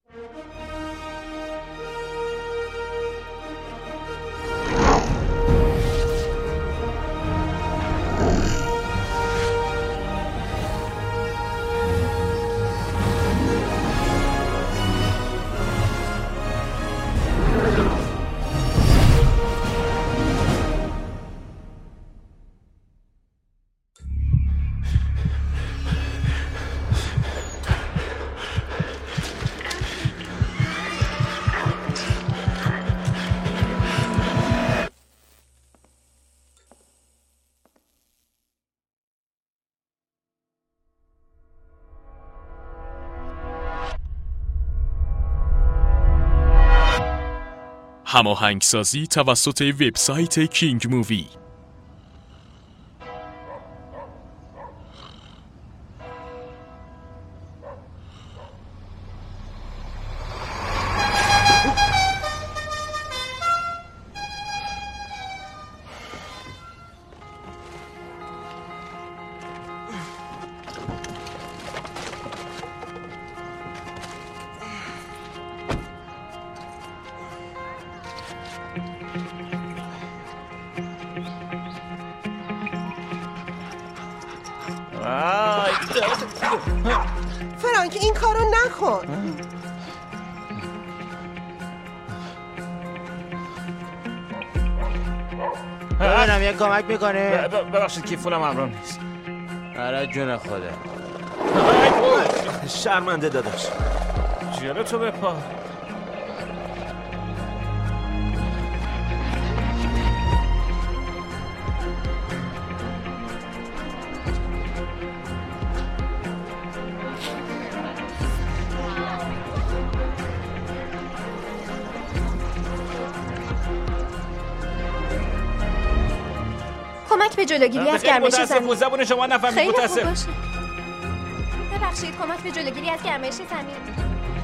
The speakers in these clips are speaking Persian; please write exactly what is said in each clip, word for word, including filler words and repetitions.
هماهنگسازی توسط وبسایت کینگ مووی. فرانک این کارو نکن. ببینم یه کمک میکنی؟ ببخشید کیفونم همراه نیست. آره جون خوده. شرمنده داداش. جلو تو بپا. کمک به جلوگیری از گرمایش زمین. زبون شما نفهمید. خیلی خوب متاسف. باشه. ببخشید کمک به جلوگیری از گرمایش زمین.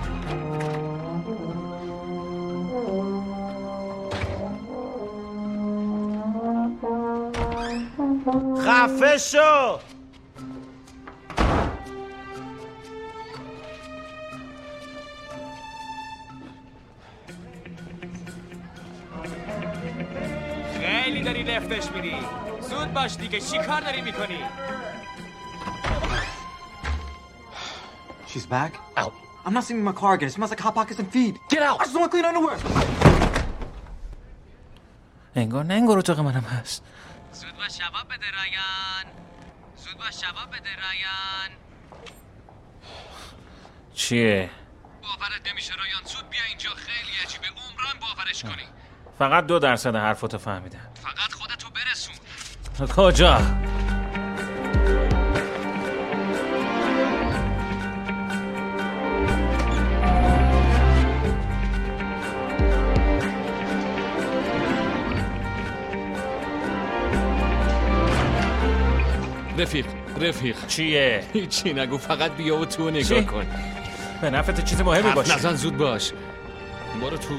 خفه شو. خیلی داری لفتش میری. زود باش دیگه، چی کار داری میکنی؟ She's back? Out. I'm not seeing my car again. It smells like hot pockets and feed. Get out! I just want clean underwear. انگار نه انگار اتاق منم هست. زود باش شباب بده رایان. زود باش شباب بده رایان. چیه؟ باورت نمیشه رایان، زود بیا اینجا، خیلی عجیبه، عمران باورش کنی. فقط دو درصد حرفاتو فهمیدم. فقط خودتو برسون. کجا؟ رفیق رفیق چیه؟ هیچی نگو، فقط بیا و تو نگاه چی؟ کن. به نفعت چیز مهمی باشه. نزن، زود باش. برو تو.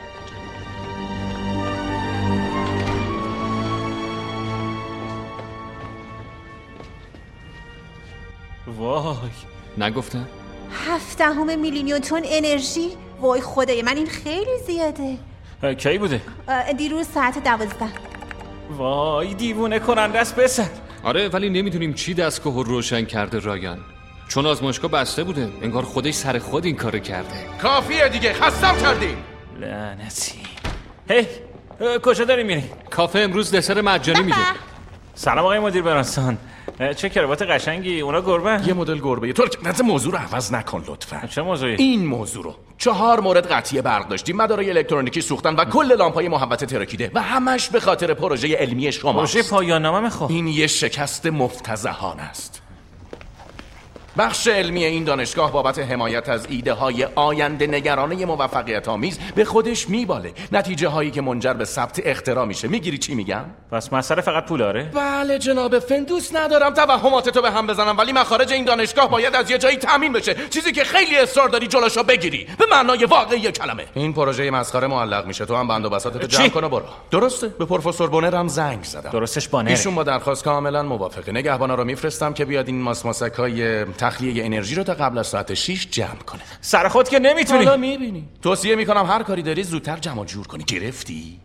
وای نگفتم؟ هفت دهم میلی نیوتن انرژی. وای خدای من، این خیلی زیاده. کی بوده؟ دیروز ساعت دوازده. وای دیوونه کننده است پسر. آره ولی نمیدونیم چی دستگاه رو روشن کرده رایان، چون آزمایشگاه بسته بوده. انگار خودش سر خود این کارو کرده. کافیه دیگه، خستم کردین. لعنتی. هی کجا داری میری؟ کافه امروز دسر مجانی میده. سلام آقای مدیر برانستان. چه کراوات قشنگی. اونا گربه؟ یه مدل گربه. تو که موضوع رو عوض نکن لطفا. چه موضوعی؟ این موضوع رو. چهار مورد قطعی برق داشتیم، مدارای الکترونیکی سوختن و کل لامپای محوطه ترکیده و همش به خاطر پروژه علمی شما. پروژه پایان نامه میخوام. این یه شکست مفتضحانه است. بخش علمی این دانشگاه بابت حمایت از ایده های آینده نگرانه موفقیت آمیز به خودش میباله. نتیجه هایی که منجر به ثبت اختراع میشه. میگیری چی میگم؟ پس مسئله فقط پولاره؟ بله جناب فن، دوست ندارم توهماتتو به هم بزنم، ولی مخارج این دانشگاه باید از یه جایی تامین بشه، چیزی که خیلی اصرار داری جلوشو بگیری به معنای واقعی کلمه. این پروژه مسخره معلق میشه. تو هم بند و بساطتو جمع کن و برو. درسته؟ به پروفسور بونر هم زنگ زدم. درستش بانره. ایشون با درخواست کاملا موافقه. نگهبانا رو میفرستم که بیاد این ماسماسکای تخلیه انرژی رو تا قبل از ساعت شش جمع کنه. سر خود که نمیتونی. حالا میبینی. توصیه میکنم هر کاری داری زودتر جمع جور کنی. گرفتی؟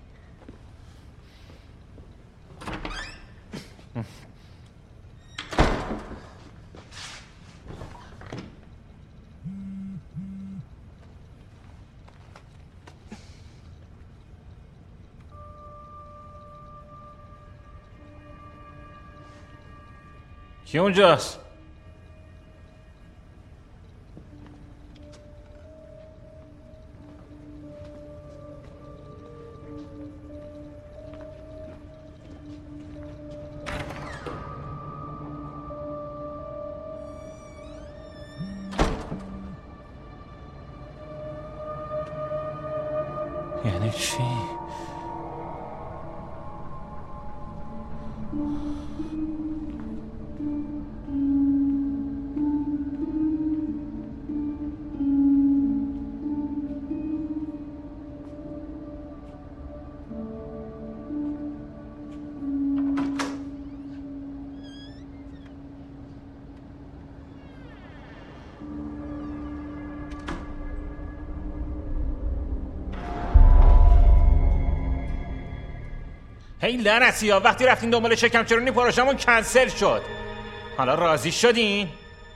کی اونجاست؟ یعنی چی؟ هی لعنتی ها، وقتی رفتین دنبال شکم چرونی پروژمون کنسل شد. حالا راضی شدین؟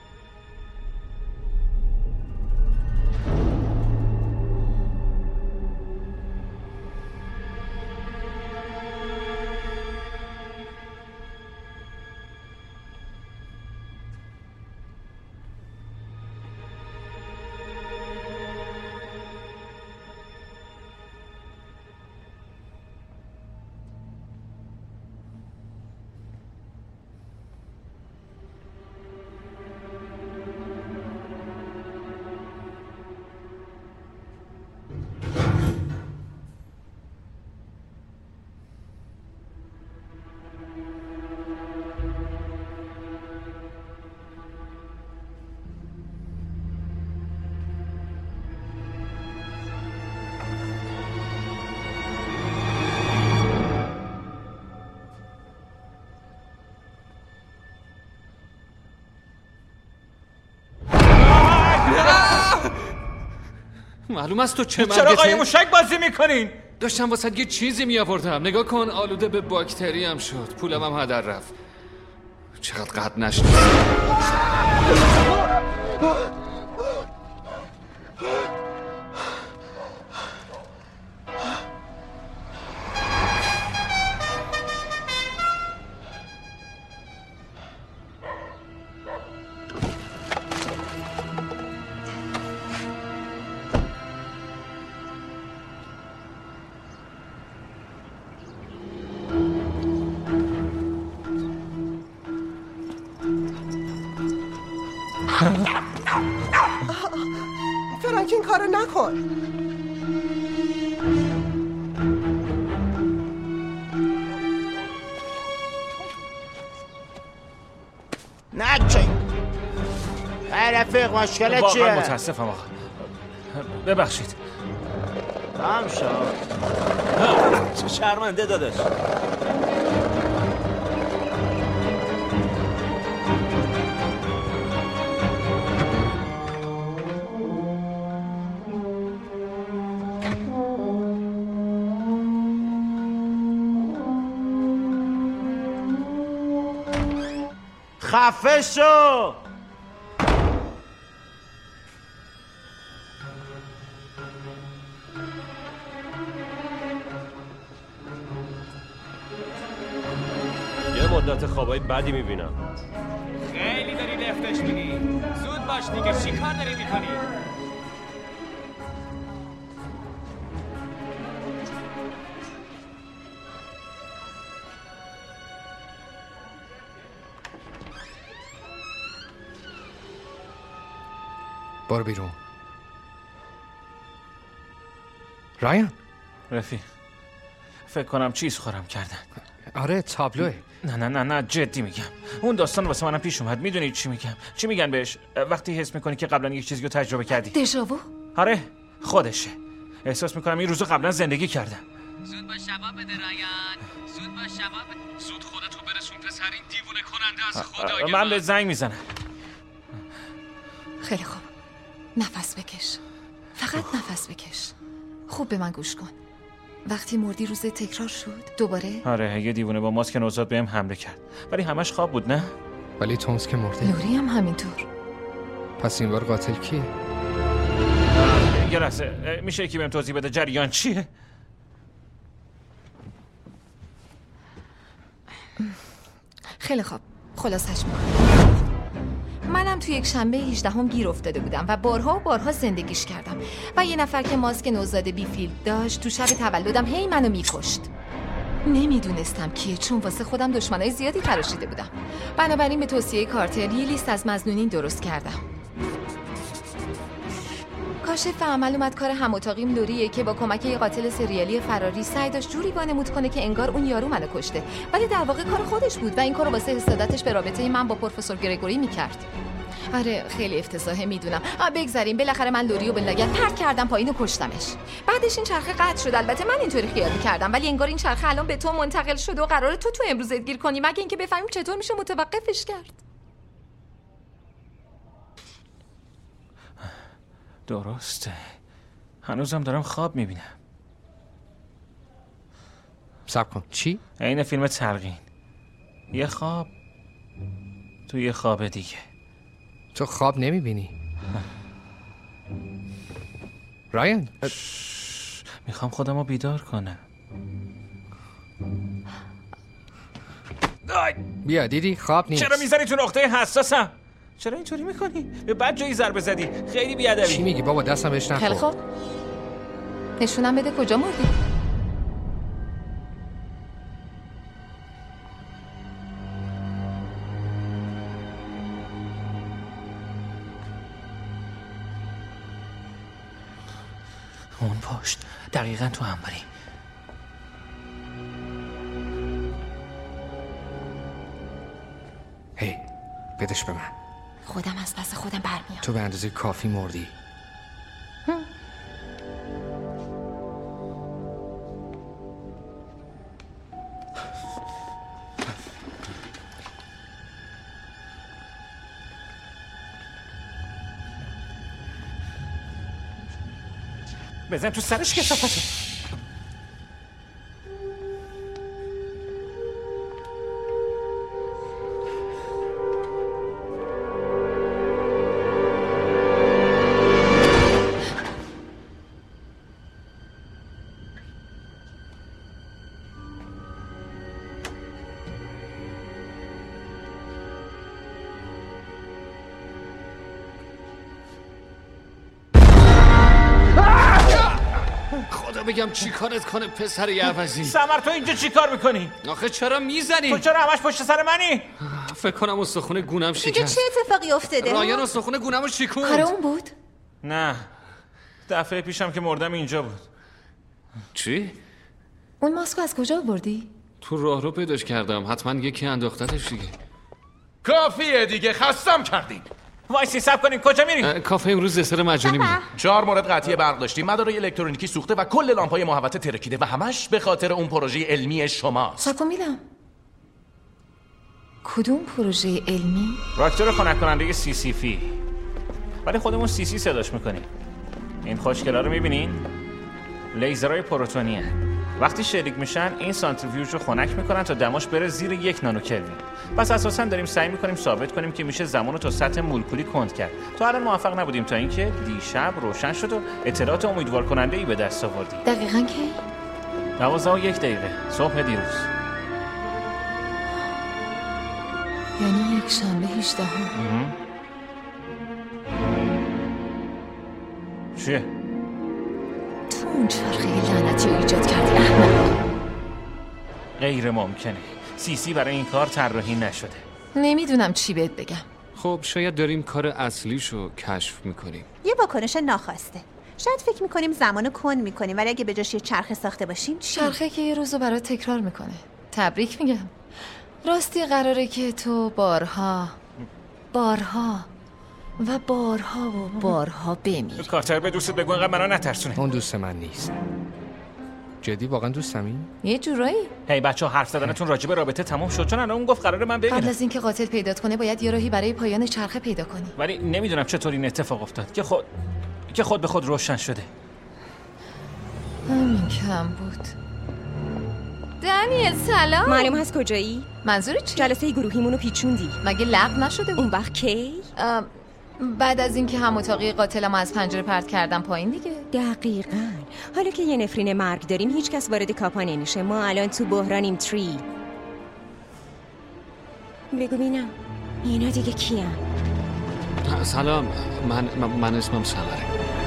معلوم است تو چه مرگته؟ چرا قایم موشک بازی میکنین؟ داشتم واسه یه چیزی میآوردم. نگاه کن، آلوده به باکتری هم شد. پولم هم هدر رفت. چقدر قد نشد. فرانک این کارو نکن. نکن. رفیق مشکلت چیه؟ واقعا متاسفم آقا، ببخشید. تمام شد. چه شرمنده داداش. خفه شو. یه مدت خوابای بدی میبینم. خیلی داری لفتش میدی. زود باش دیگه، چی کار داری میکنی؟ برو بیرون. رایان رفیق، فکر کنم چیز خورم کردن. آره تابلوه. نه نه نه نه جدی میگم، اون داستان واسه منم پیش اومد. میدونی چی میگم؟ چی میگن بهش وقتی حس میکنی که قبلا یک چیزی رو تجربه کردی؟ دژاوو. آره خودشه. احساس میکنم این روزو قبلا زندگی کردم. زود باش جواب بده رایان. زود باش جواب بده. زود خودتو برسون پسر، این دیوونه کننده از خدا. من به زنگ میزنم. خیلی خوب. نفس بکش. فقط نفس بکش. خوب به من گوش کن. وقتی مردی روز تکرار شد دوباره؟ آره، یه دیوونه با ماسک نوزاد بهم حمله کرد. ولی همش خواب بود نه؟ ولی تومس که مرده. لوری هم همینطور. پس این بار قاتل کیه؟ یه لحظه، میشه یکی بهم توضیح بده جریان چیه؟ خیلی خوب. خلاصش میکنم. منم توی یک شنبه هجدهم گیر افتاده بودم و بارها و بارها زندگیش کردم و یه نفر که ماسک نوزاد بی فیلد داشت تو شب تولدم هی منو میکشت. نمیدونستم کیه چون واسه خودم دشمنای زیادی تراشیده بودم. بنابراین به توصیه کارتر یه لیست از مظنونین درست کردم. کاشف عمل اومد کار هم اتاقیم لوریه که با کمک یه قاتل سریالی فراری سعی داشت جوری وانمود کنه که انگار اون یارو منو کشته، ولی در واقع کار خودش بود و این کارو واسه حسادتش به رابطه من با پروفسور گرگوری میکرد. آره خیلی افتضاحه میدونم. بگذاریم. بالاخره من لوریو به لگد پرت کردم پایین و کشتمش. بعدش این چرخه قطع شد. البته من اینطوری خیال می‌کردم ولی انگار این چرخه الان به تو منتقل شده و قراره تو تو امروزت گیر کنی مگه اینکه بفهمیم چطور میشه متوقفش کرد. درسته. هنوزم دارم خواب میبینم. صبر کن. چی؟ این فیلم تلقین. یه خواب تو یه خواب دیگه. تو خواب نمیبینی؟ رایان میخوام خودم رو بیدار کنم. بیا دیدی خواب نیست. چرا میزنی تو نقطه حساسم؟ چرا اینطوری میکنی؟ به بد جایی ضربه زدی. خیلی بیادبی. چی میگی بابا؟ دستم بهش نخور. خیلی خوب. نشونم بده کجا مردی. اون پشت دقیقاً تو انباری. هی بدش به من. خودم از پس خودم برمیام. تو به اندازه کافی مردی. بزن تو سرش کثافته. بگم چی کارت کنه پسر عوضی. سمر تو اینجا چی کار میکنی؟ آخه چرا میزنی؟ تو چرا همش پشت سر منی؟ فکر کنم استخون گونم شکست. دیگه چه اتفاقی افتاده؟ رایان استخون گونمو شکوند. کار اون بود؟ نه دفعه پیشم که مردم اینجا بود. چی؟ اون ماسکو از کجا آوردی؟ تو راهرو پیداش کردم. حتما یکی انداختتش دیگه. کافیه دیگه، خستم کردین. وایسی سب کنین کجا میریم؟ کافه امروز دسر مجانی میده. چهار مورد قطعی برق داشتیم، مدارای الکترونیکی سوخته و کل لامپای محوطه ترکیده و همش به خاطر اون پروژه علمی شماست. سب کن میدم. کدوم پروژه علمی؟ راکتور خنک کننده سی سی فی. ولی خودمون سی سی صداش میکنیم. این خوشگلا رو میبینین؟ لیزرهای پروتونی هست. وقتی شلیک میشن این سانتریفیوژ رو خنک میکنن تا دماش بره زیر یک نانو کلوین. پس اساسا داریم سعی میکنیم ثابت کنیم که میشه زمان رو تا سطح مولکولی کند کرد. تا الان موفق نبودیم تا اینکه دیشب روشن شد و اطلاعات امیدوار کننده ای به دست آوردیم. دقیقاً کی؟ دوازده و یک دقیقه صبح دیروز. یعنی یک شنبه هجدهم. چیه؟ تو اون چرخه لعنتی رو ایجاد کردی احمد. غیر ممکنه. سی سی برای این کار طراحی نشده. نمیدونم چی بهت بگم. خب شاید داریم کار اصلیشو کشف میکنیم. یه واکنش ناخواسته. شاید فکر میکنیم زمانو کند میکنیم ولی اگه به جاش یه چرخه ساخته باشیم چی؟ چرخه که یه روزو برات تکرار میکنه. تبریک میگم. راستی قراره که تو بارها بارها و بارها و بارها بمیری. کارتر به دوستت بگو اینقدر منو نترسونه. اون دوست من نیست. جدی واقعا دوستمی؟ یه جورایی. هی بچه‌ها حرف زدنتون راجع به رابطه تموم شد؟ چون الان اون گفت قراره من ببینم. قبل از اینکه قاتل پیدات کنه باید یه راهی برای پایان چرخه پیدا کنی. ولی نمیدونم چطور این اتفاق افتاد که خود که خود به خود روشن شده. همین کم بود. دنیل سلام. معلوم هست کجایی؟ منظور چی؟ جلسه گروهیمونو پیچوندی. مگه لغو نشده بود؟ اون وقت کی؟ بعد از اینکه هم اتاقی قاتلمو از پنجره پرت کردم پایین دیگه. دقیقاً. حالا که یه نفرین مرگ داریم هیچ کس وارد کاپا نمیشه. ما الان تو بحرانیم تری. بگو بینم اینا دیگه کیان؟ سلام، من من اسمم سمره.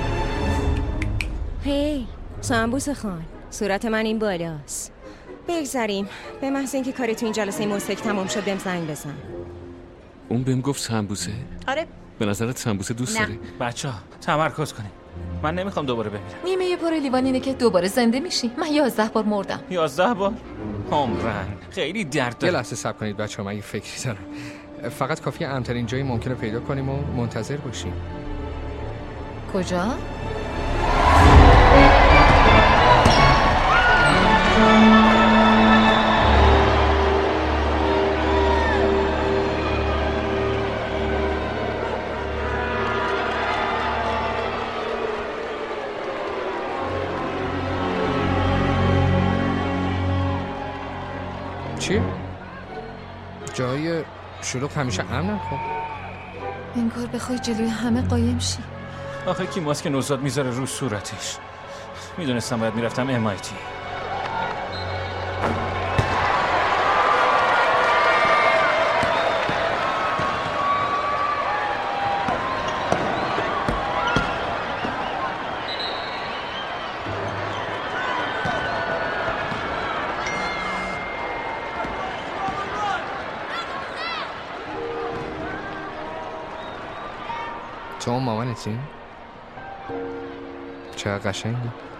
هی سنبوس خان، صورت من این بالاست. بگذاریم به محض اینکه کار تو این جلسه موسیقی تمام شد بهم زنگ بزن. اون بهم گفت سنبوسه؟ آره. به نظرت سنبوسه دوست داری؟ بچه‌ها تمرکز کنیم. من نمیخوام دوباره بمیرم. نیمه پر لیوان اینه که دوباره زنده میشی. من یازده بار مردم. یازده بار؟ عمرن خیلی درد داره. یه لحظه صبر کنید بچه‌ها، من یه فکری دارم. فقط کافیه امن‌ترین جایی ممکنه پیدا کنیم و منتظر باشیم. کجا؟ چی؟ جای شلوغ همیشه امنه. خب انگار بخوای جلوی همه قایم شی. آخه کی ماسک نوزاد میذاره رو صورتش؟ میدونستم باید میرفتم ام آی تی. تو هم مامانتی؟ چقدر قشنگی.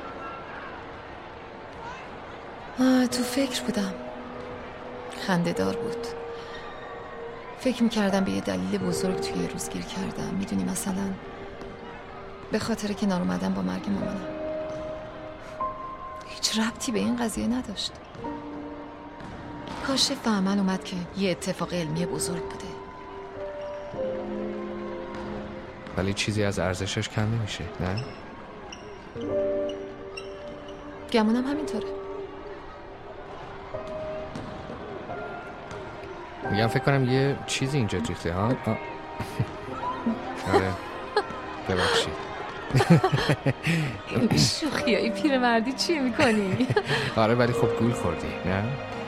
آه تو فکر بودم. خنده دار بود. فکر میکردم به یه دلیل بزرگ توی یه روز گیر کردم. میدونی مثلا به خاطر کنار اومدم با مرگ مامانم. هیچ ربطی به این قضیه نداشت. کاش فهمن اومد که یه اتفاق علمی بزرگ بوده. ولی چیزی از ارزشش کم نمیشه، نه؟ گمونم همینطوره. میگم فکر کنم یه چیزی اینجا ریخته ها. آره ببخشید. شوخیای پیرمردی چی میکنی؟ آره ولی خب گول خوردی، نه؟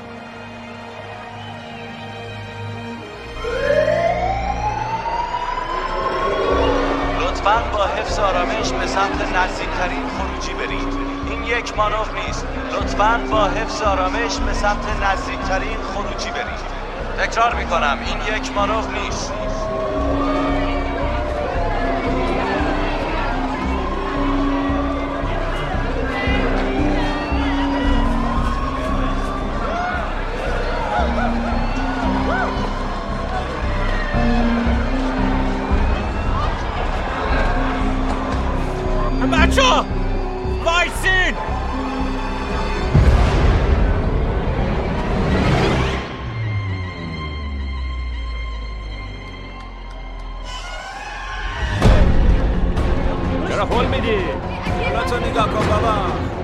لطفاً با حفظ آرامش به سمت نزدیکترین خروجی برید. این یک مانور نیست. لطفاً با حفظ آرامش به سمت نزدیکترین خروجی برید. تکرار میکنم این یک مانور نیست. بچه وایسین. چرا هول میدی؟ حالا تو نگاه کن بابا.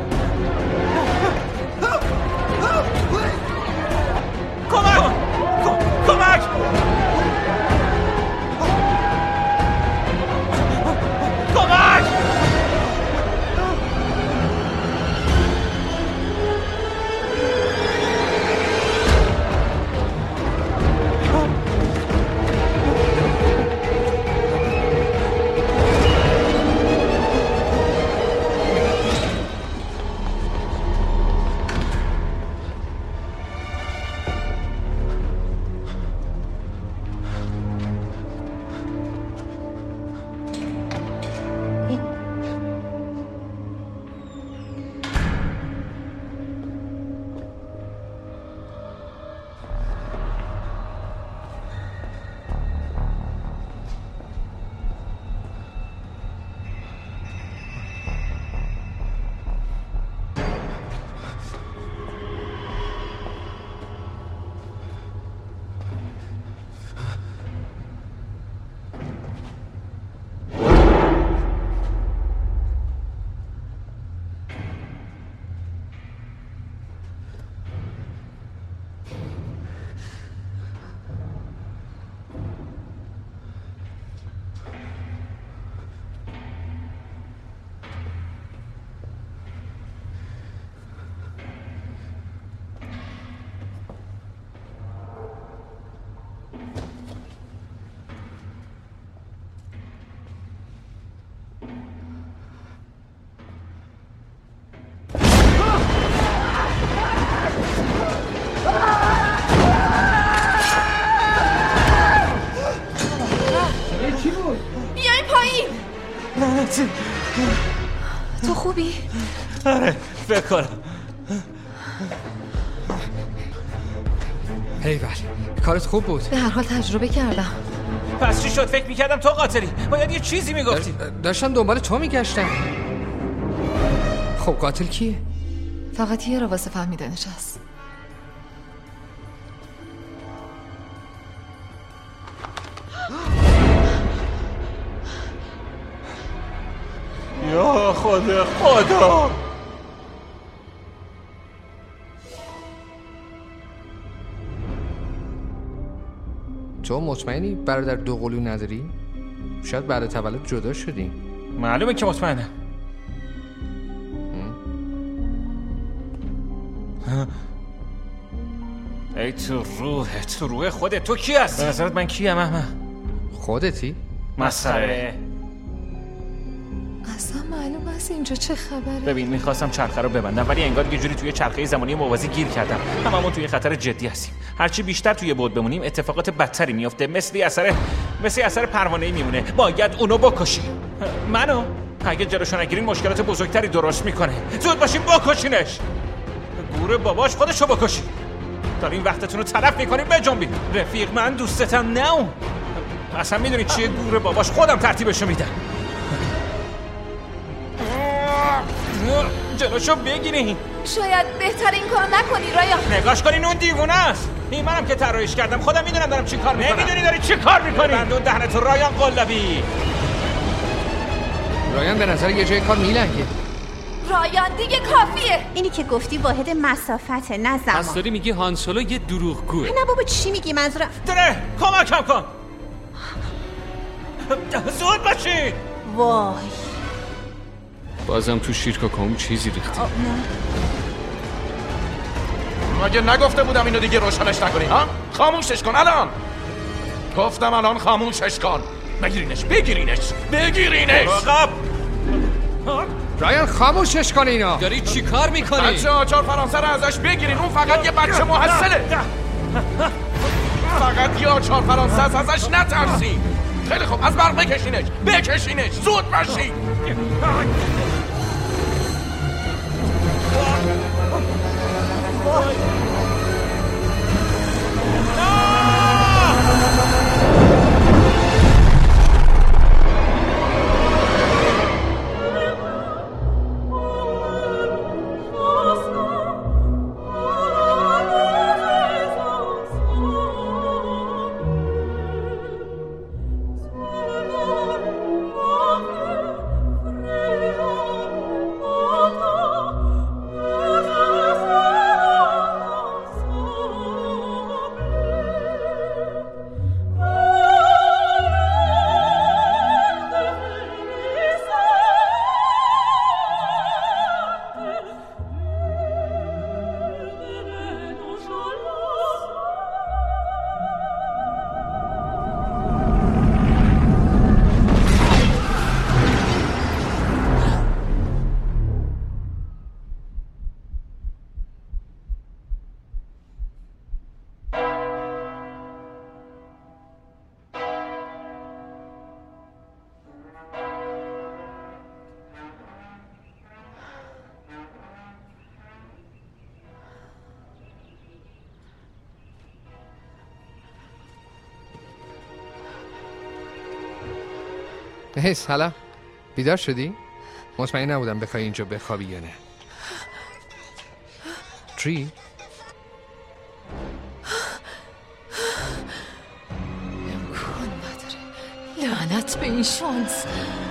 کمک کمک کمک. تو خوبی؟ آره فکر کنم. هیول کارت خوب بود. به هر حال تجربه کردم. پس چی شد؟ فکر میکردم تو قاتلی. باید یه چیزی میگفتی. داشتم دنبال تو میگشتم. خب قاتل کیه؟ فقط یه رو واسه فهمیدنش هست. یا خدا خدا. تو مطمئنی برادر دوقلو نداری؟ شاید بعد تولد جدا شدی. معلومه که مطمئنم. ای تو روح تو روح خودت، تو کی هستی؟ به نظرت من کیم احمد؟ خودتی؟ مسخره. اصلا معلوم است اینجا چه خبره. ببین میخواستم چرخه رو ببندم ولی انگار یه جوری توی چرخه زمانی موازی گیر کردم. هممون توی خطر جدی هستیم. هرچی بیشتر توی بعد بمونیم اتفاقات بدتری میفته. مثل اثر مثل اثر پروانه‌ای میمونه. باید اونو بکشیم. منو اگه جلوشو نگیرین مشکلات بزرگتری درست میکنه. زود باشین بکشینش. گور باباش خودشو بکشین. دارین وقتتون رو تلف میکنین. بجنبین. رفیق من دوستتم. نه اصلا میدونی چیه گور باباش؟ خودم ترتیبشو میدم. جلوشو بگیرین. شاید بهتر این کارو نکنی رایان. نگاش کنین اون دیوونه است. این منم که طراحیش کردم. خودم میدونم دارم چی کار میکنم. نمیدونی داری چی کار میکنی؟ بندون دهنتو رایان قلابی. رایان به نظر یه جای کار میلنگه. رایان دیگه کافیه. اینی که گفتی واحد مسافته نه زمان. پس داری میگی هان سولو یه دروغگوه. نه بابا چی میگی؟ منظورم دره کمکم کن. زود باشین. وای بازم تو شیرکاکامو چیزی ریختی. مگه نگفته بودم اینو دیگه روشنش نکنی ها؟ خاموشش کن الان. گفتم الان خاموشش کن. بگیرینش بگیرینش بگیرینش. راقب رایان خاموشش کن اینا. داری چی کار میکنی؟ بچه آچار فرانسه رو ازش بگیرین. اون فقط یه بچه محصله. فقط یه آچار فرانسه است. ازش نترسین. خیلی خوب از برق بکشینش بکشینش. زود باشین. هی سلام. بیدار شدی؟ مطمئن نبودم بخوای اینجا بخوابی یا نه. تری؟ امکان نداره. لعنت به این شانس.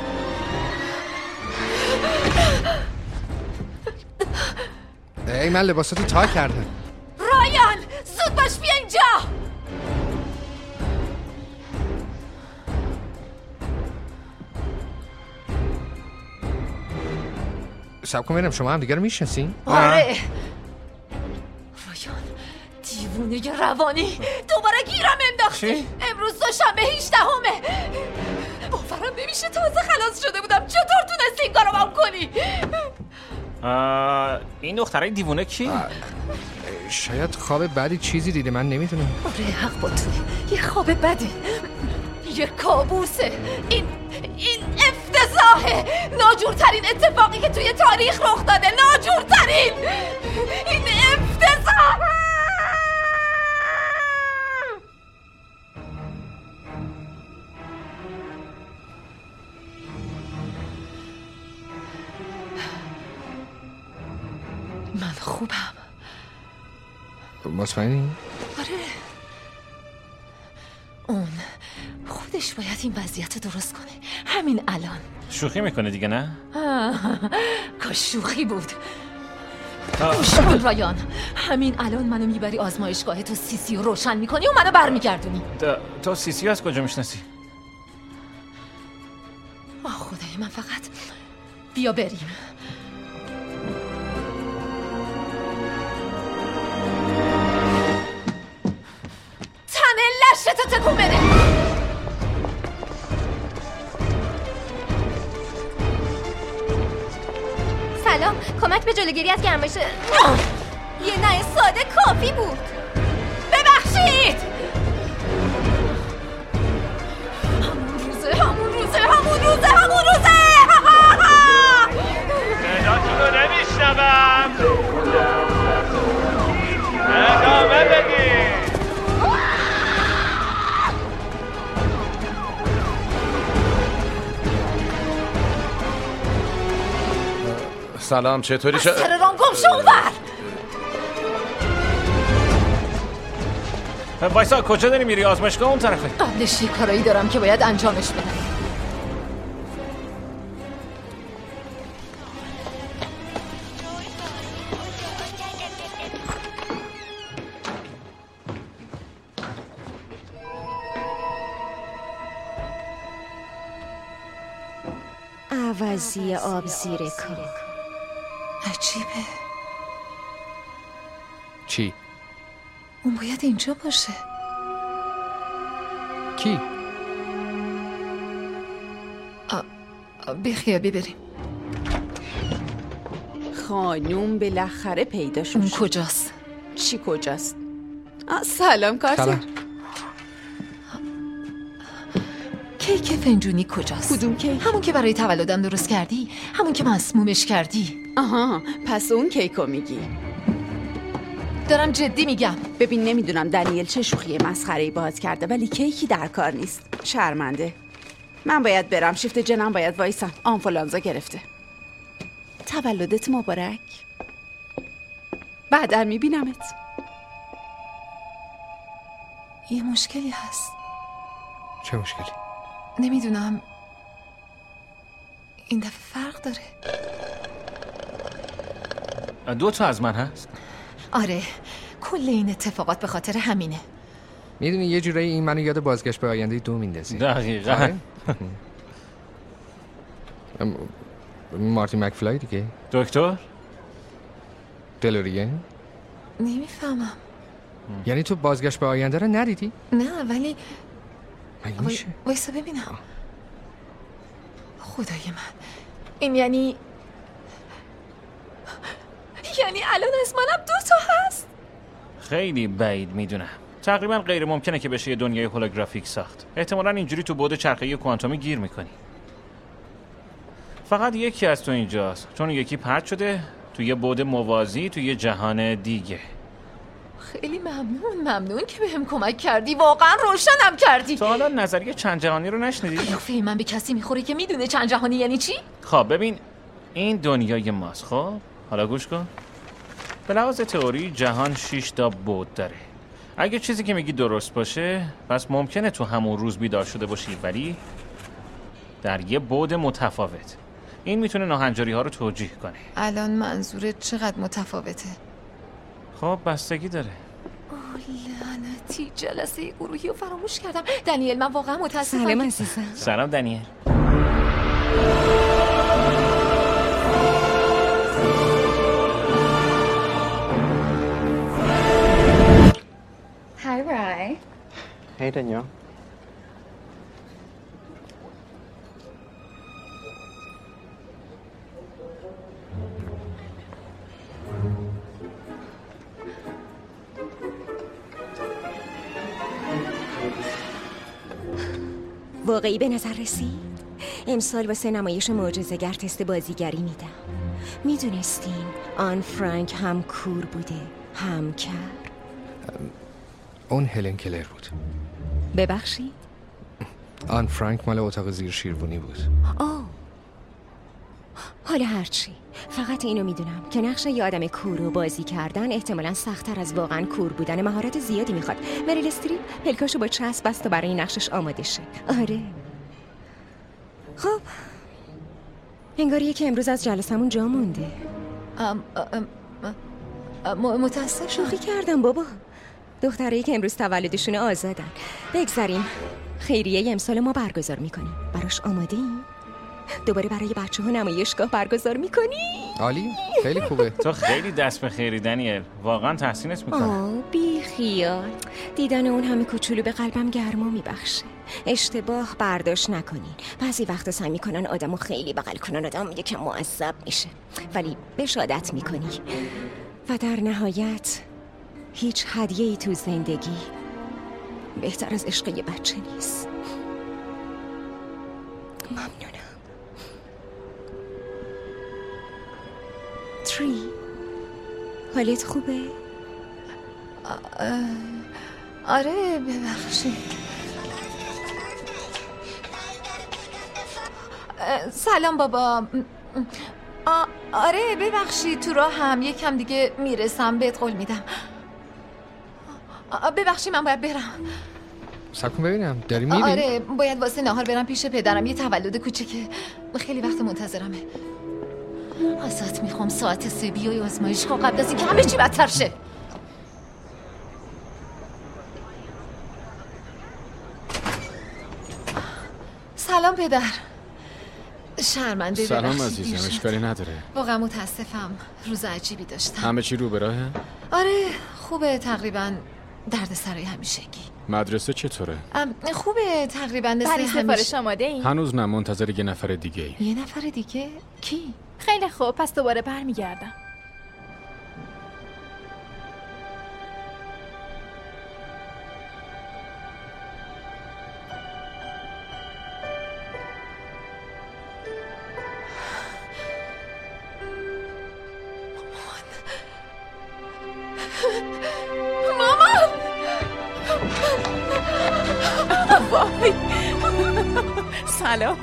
ای من لباساتو تا کردم. رایان زود باش بیا اینجا. سب کن ببینم شما هم دیگه رو میشناسین؟ آره. رایان دیوونه روانی دوباره گیرم انداختی. امروز دوشنبه هجدهمه. باورم نمیشه تازه خلاص شده بودم. چطور تونستی این کارو با هم کنی؟ این دخترای دیوونه کی؟ شاید خواب بدی چیزی دیده من نمیدونم. آره حق با توی. یه خواب بدی، یه کابوسه. این این افتضاح افتضاحه. ناجورترین اتفاقی که توی تاریخ رخ داده. ناجورترین. این افتضاحه. من خوبم. مطمئنی؟ آره. اون خودش باید این وضعیت درست کنه همین الان. شوخی میکنه دیگه نه؟ کاش شوخی بود. گوش کن رایان، همین الان منو میبری آزمایشگاه تو سیسی رو روشن میکنی و منو برمیگردونی. تو سیسی از کجا میشناسی؟ آه خدای من، فقط بیا بریم. تنه لشتو تکون بده. سلام، کمک به جلوگیری از گرمایش. یه نه ساده کافی بود. ببخشید. همون روزه همون روزه همون روزه همون روزه صداتون رو نمیشنوم. ادامه بدید. سلام، چطوری شد؟ سر رام گم شو اونور. وایسا، کجا داری میری؟ آزمایشگاه اون طرفه. قبلش یه کارایی دارم که باید انجامش بدم. عوضی آب زیر کار. عجیبه. چی؟ اون باید اینجا باشه. کی؟ بخیر ببریم. خانوم بالاخره پیدا شد. اون کجاست؟ چی کجاست؟ سلام کارتر. کیک فنجونی کجاست؟ کدوم کیک؟ همون که برای تولدم درست کردی، همون که مسمومش کردی. آها، پس اون کیکو میگی. دارم جدی میگم. ببین، نمیدونم دنیل چه شوخی مسخره‌ای باهات کرده، ولی کیکی در کار نیست. شرمنده. من باید برم، شیفت جنم باید وایسم. آنفولانزا گرفته. تولدت مبارک. بعدا میبینمت. یه مشکلی هست. چه مشکلی؟ نمیدونم، این دفعه فرق داره. دو تا از من هست؟ آره، کل این اتفاقات به خاطر همینه. میدونی یه جورایی این منو یاد بازگشت به آینده دو میندازی. دقیقاً. مارتین مکفلای دیگه. دکتر؟ دلوریه؟ نمیفهمم. یعنی تو بازگشت به آینده رو ندیدی؟ نه ولی میشه؟ وایسا ببینم. خدای من، این یعنی یعنی الان از منم دو تا هست؟ خیلی بعید میدونم. تقریبا غیر ممکنه که بشه یه دنیای هولوگرافیک ساخت. احتمالاً اینجوری تو بعد چرخه‌ای کوانتومی گیر میکنی. فقط یکی از تو اینجاست، چون یکی پرت شده تو یه بعد موازی تو یه جهان دیگه. خیلی ممنون ممنون که بهم کمک کردی، واقعا روشنم کردی. تو حالا نظریه چند جهانی رو نشنیدی؟ قیافه من به کسی میخوره که میدونه چند جهانی یعنی چی؟ خب ببین، این دنیای ماست. خب حالا گوش کن. به لحاظ تئوری جهان شش تا بعد داره. اگه چیزی که میگی درست باشه، پس ممکنه تو همون روز بیدار شده باشی، ولی در یه بعد متفاوت. این میتونه ناهنجاری ها رو توجیه کنه. الان منظورت چقدر متفاوته؟ خب بستگی داره. اوه لعنتی، جلسه گروهی رو فراموش کردم. دنیل، من واقعا متاسفم. سلام عزیزم. سلام دنیل. Hi, Rai. Hey, Danielle. واقعی به نظر رسید؟ امسال واسه نمایش معجزه‌گر تست بازیگری میدم. میدونستین آن فرانک هم کور بوده هم کر؟ اون هلن کلر بود. ببخشید؟ آن فرانک مال اتاق زیر شیروانی بود. آه حالا هرچی، فقط اینو میدونم که نقش یه آدم کور رو بازی کردن احتمالاً سخت‌تر از واقعاً کور بودن مهارت زیادی میخواد. مریل استریپ پلکاشو با چسب بست تا برای این نقشش آماده شه. آره. خب انگاریه که امروز از جلسمون جا مونده. ام ام ام متاسف شوخی کردم بابا. دخترایی که امروز تولدشون آزادن. بگذاریم خیریه امسال ما برگزار میکنیم. براش آماده ایم؟ دوباره برای بچه ها نمایشگاه برگزار میکنی؟ عالی، خیلی خوبه. تو خیلی دست به خیری دنیل، واقعا تحسینت میکنم. آه بی خیال، دیدن اون همه کوچولو به قلبم گرما میبخشه. اشتباه برداشت نکنین. بعضی وقتا سعی میکنن آدمو خیلی بغل کنن، آدم میگه که معذب میشه، ولی بشادت میکنی. و در نهایت هیچ هدیه‌ای تو زندگی بهتر از عشق یه بچه نیست. ممنونم. تری، حالت خوبه؟ آره ببخشید. سلام بابا. آ... آره ببخشید، تو راه هم یکم دیگه میرسم، بهت قول میدم. ببخشید من باید برم. صبر کن ببینم داری میری؟ آره باید واسه نهار برم پیش پدرم، یه تولد کوچیکه، خیلی وقت منتظرمه. ازت میخوام ساعت سه بیای آزمایشگاه قبل از اینکه همه چی بدتر شه. سلام پدر. شرمنده. سلام عزیزم، اشکالی نداره. واقعا متاسفم، روز عجیبی داشتم. همه چی رو به راهه؟ آره خوبه، تقریبا درد سرای همیشگی. مدرسه چطوره؟ خوبه تقریبا مثل همیشه. سفارش آماده ای؟ هنوز نه، منتظر یه نفر دیگه ای. یه نفر دیگه؟ کی؟ خیلی خوب، پس دوباره برمیگردم. وای سلام.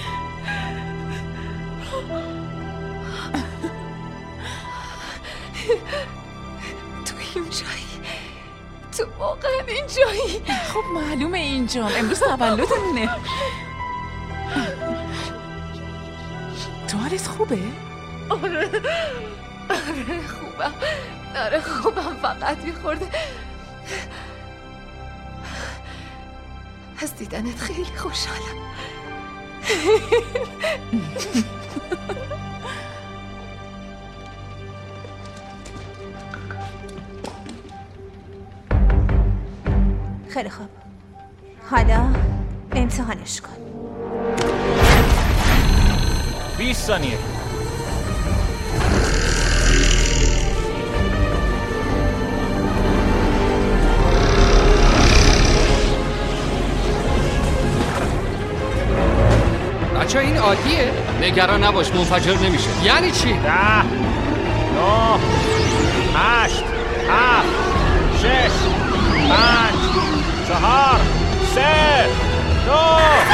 تو اینجایی؟ تو واقعا اینجایی؟ خب معلومه اینجام، امروز تولدمونه. تو حالت خوبه؟ آره آره خوبم، آره خوبم، فقط میخورده. از دیدنت خیلی خوشحالم. خیلی خوب، حالا امتحانش کن. بیست ثانیه. بچه این عادیه؟ نگران نباش، منفجر نمیشه. یعنی چی؟ ده نه هشت هفت شش پنج چهار سه دو.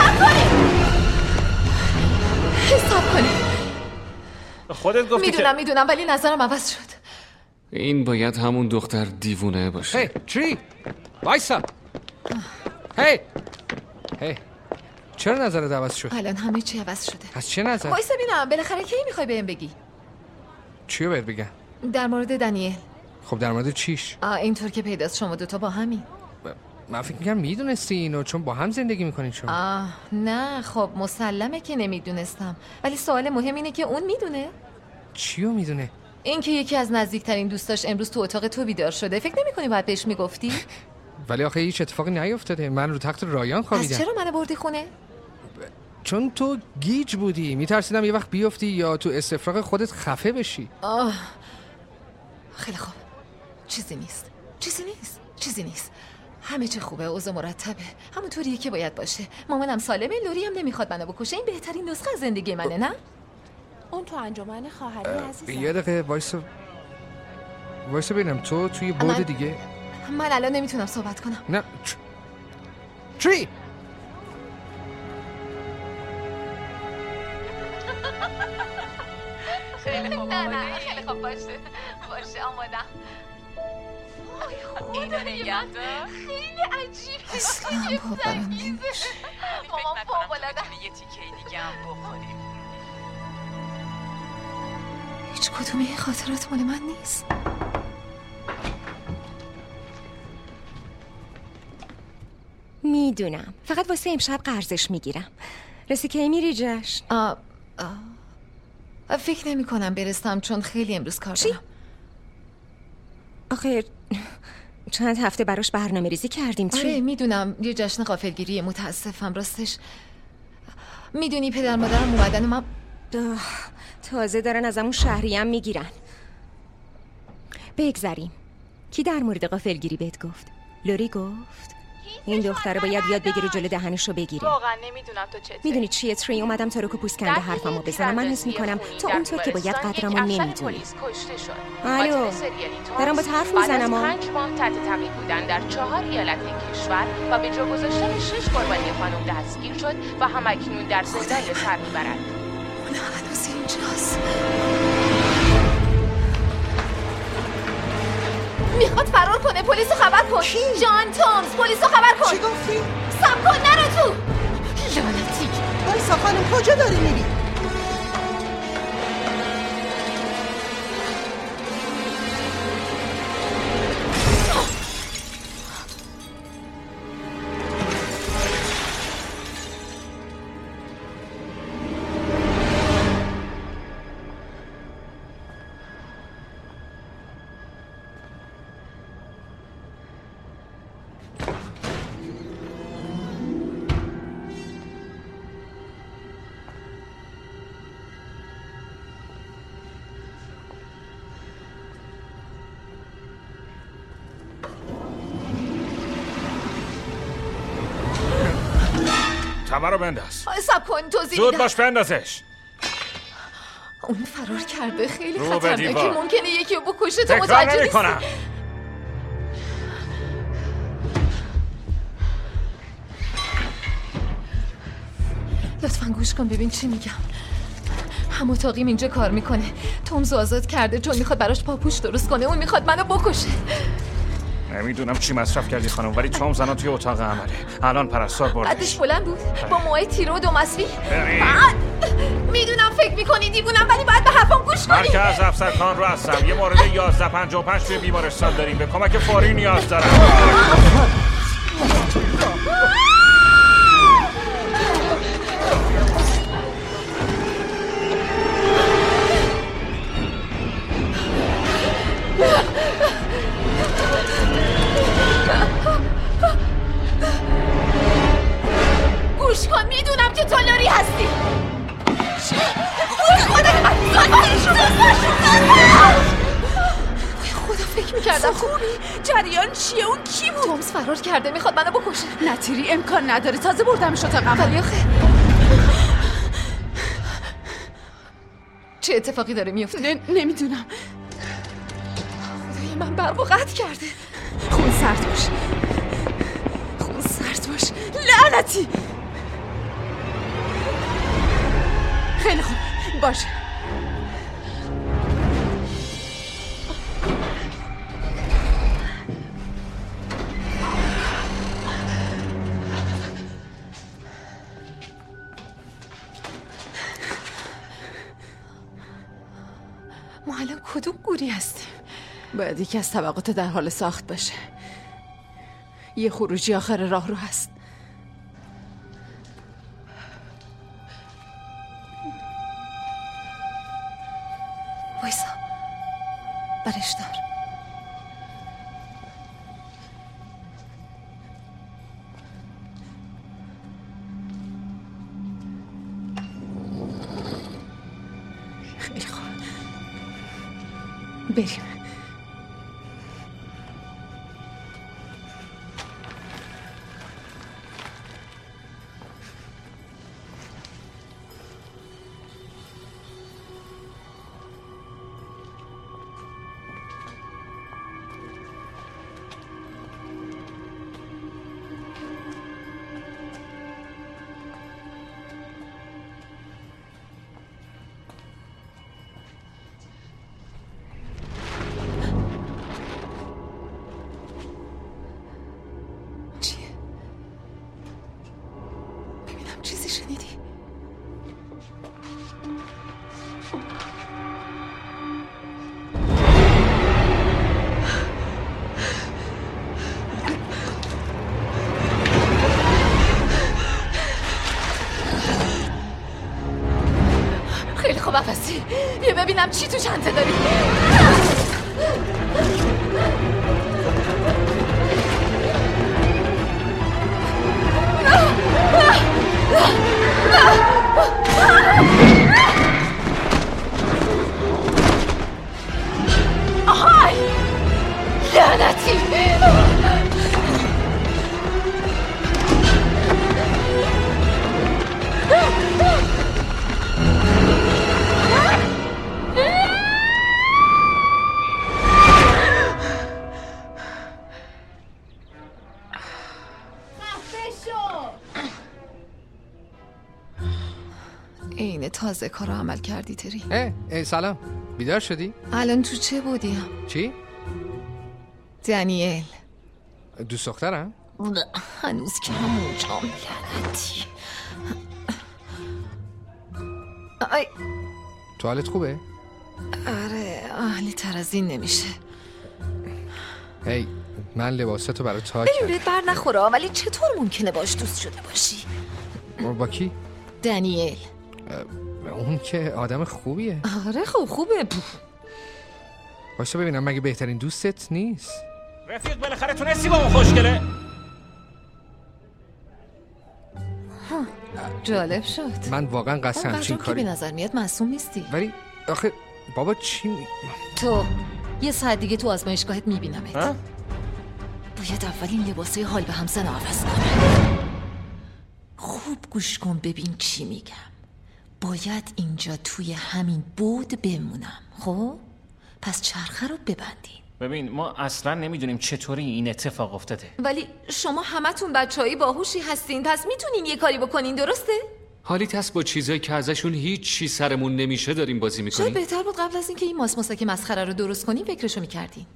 حساب کنی. خودت گفتی میدونم که میدونم ولی نظرم عوض شد. این باید همون دختر دیوونه باشه. هی تری وایسا. هی هی چرا نظرت عوض شد؟ الان همه چی عوض شده. از چه نظر؟ وایسا ببینم بالاخره کی میخوای بهم بگی؟ چیو بهت بگم؟ در مورد دنیل. خب در مورد چیش؟ آه اینطور که پیداست شما دوتا با همین. من فکر میگم میدونستی اینو چون با هم زندگی میکنین شما. آه نه خب مسلمه که نمیدونستم، ولی سوال مهم اینه که اون میدونه. چیو میدونه؟ این که یکی از نزدیکترین دوستاش امروز تو اتاق تو بیدار شده. فکر نمی‌کنی باید بهش میگفتی؟ ولی آخه هیچ اتفاقی نیفتاده. من رو تخت رایان خوابیدم. از چرا منو بردی خونه؟ چون تو گیج بودی، میترسیدم یه وقت بیفتی یا تو استفراغ خودت خفه بشی. آه خیلی خوب، چیزی نیست چیزی نیست چیزی نیست همه چی خوبه، اوضاع مرتبه، همونطوریه که باید باشه. مامانم سالمه، لوری هم نمیخواد منو بکشه. این بهترین نسخه از زندگی منه، نه؟ اون تو انجمن خواهری عزیزم. یه دقیقه وایسا وایسا ببینم تو توی بود من... دیگه. من الان نمیتونم صحبت کنم. نه چی؟ خیلی خوب. نه نه خیلی خوب باشه باشه آمادم. اینو نگه دار. خیلی عجیبه. اصلا باورم نمیشه. مامان فوق‌العاده. یه تیکه دیگه هم بخوریم. هیچ کدوم این خاطرات مال من نیست. میدونم، فقط واسه امشب قرضش میگیرم. رسی که میری جشن؟ آه آه. فکر نمی کنم برستم چون خیلی امروز کار دارم. آخه چند هفته براش برنامه ریزی کردیم. چی؟ آره میدونم، یه جشن غافلگیری. متاسفم راستش. میدونی پدر مادرم اومدن و من تازه دارن از همون شهری هم میگیرن. بگذاریم. کی در مورد غافلگیری بهت گفت؟ لوری گفت؟ این دختره باید یاد بگیره جلو دهنشو بگیره. واقعا نمیدونم تو چطوری. میدونی چیه تری؟ اومدم تا رو که پوست کنده حرفمو بزنم. من حس میکنم تو اونطور که باید قدرمو نمیدونی. الو دارم با حرف میزنم. پنج ماه تحت تعقیب بودن در چهار ایالت کشور و به جا گذاشتن شش قربانی خانم دستگیر شد و همکنون در زندان سر میبرد. اون هنوز اینجاست. میخواد فرار کنه. پلیسو خبر کن. چی؟ جان تومز پلیسو خبر کن. چی گفتی؟ سب کن نرو تو. لعنتی. وایسا خانم کجا داری میری؟ تبر رو بنداز. سب کن توضیح زود میدم. باش بندازش. اون فرار کرده. خیلی رو به خطرناکه. دیوار. ممکنه یکی رو بکشه. تو تکرار متوجه نمی نیستی. کنم. لطفاً گوش کن ببین چی میگم. هم اتاقیم اینجا کار میکنه. تومزو آزاد کرده چون میخواد براش پاپوش درست کنه. اون میخواد منو بکشه. نمیدونم چی مصرف کردی خانم، ولی تومز الان توی اتاق عمله. الان پرستار بردش. قدش بلند بود با موهای تیره و دو مسوی. بریم. میدونم فکر میکنی دیوونم ولی باید به حرفم گوش کنی. مرکز افسرخان رو هستم. یه مورد یازده پنجاه و پنج توی بیمارستان داریم. به کمک فوری نیاز دارم. گوش کن میدونم که تو لوری هستی. خدا خدا فکر میکردم خوبی؟ جریان چیه؟ اون کی بود؟ تومز فرار کرده میخواد منو بکشه. نتیری امکان نداره. تازه بردمش اتاقم. ولی آخه چه اتفاقی داره میفته؟ نمیدونم. خدای من برقو قطع کرده. خون سرد باش. خون سرد باش. لعنتی. خیلی خوب باشه. ما الان کدوم گوری هستیم؟ باید یکی از طبقات در حال ساخت باشه. یه خروجی آخر راه رو هست. وایسا برش دار. خیلی خوب بریم. بیا ببینم چی تو چنته داری. آهای لعنتی. این تازه کارو عمل کردی تری. اه, اه سلام، بیدار شدی؟ الان تو چه بودیم؟ چی؟ دنیل. دوست دخترم؟ نه هنوز که همونجام. لعنتی. آی توالت خوبه؟ آره اهلی تر از این نمیشه. هی من لباساتو برای تا کردم. بر نخوره ولی چطور ممکنه باش دوست شده باشی؟ با کی؟ دنیل. اون که آدم خوبیه. آره خوب خوبه. باشو ببینم مگه بهترین دوستت نیست؟ رفیق بالاخره تونستی با اون خوشگله؟ جالب شد. من واقعا قصد همچین کاری که به نظر میاد معصوم نیستی. ولی آخه بابا چی می... تو یه ساعت دیگه تو آزمایشگاهت میبینمت. باید اولین لباسای حال به همزن عوض کنم. خوب گوش کن ببین چی میگم. باید اینجا توی همین بود بمونم. خب پس چرخه رو ببندین. ببین ما اصلا نمیدونیم چطوری این اتفاق افتاده، ولی شما همتون بچه‌های باهوشی هستین پس میتونین یه کاری بکنین. درسته؟ حالیت هست با چیزایی که ازشون هیچ چی سرمون نمیشه داریم بازی میکنیم. شاید بهتر بود قبل از اینکه این ماسماسک مسخره رو درست کنین فکرشو میکردین.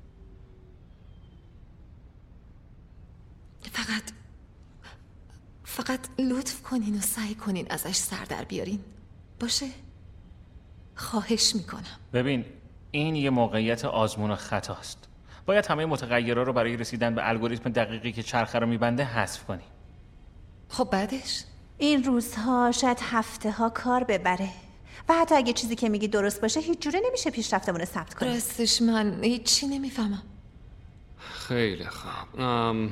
فقط فقط لطف کنین و سعی کنین ازش سر در بیارین. باشه؟ خواهش میکنم. ببین این یه موقعیت آزمون و خطاست. باید همه متغیرها رو برای رسیدن به الگوریتم دقیقی که چرخه رو میبنده حذف کنی. خب بعدش؟ این روزها شاید هفته ها کار ببره و حتی اگه چیزی که میگی درست باشه هیچ جوره نمیشه پیشرفتمون رو ثبت کنیم. راستش من هیچی نمیفهمم. خیلی خوب. ام...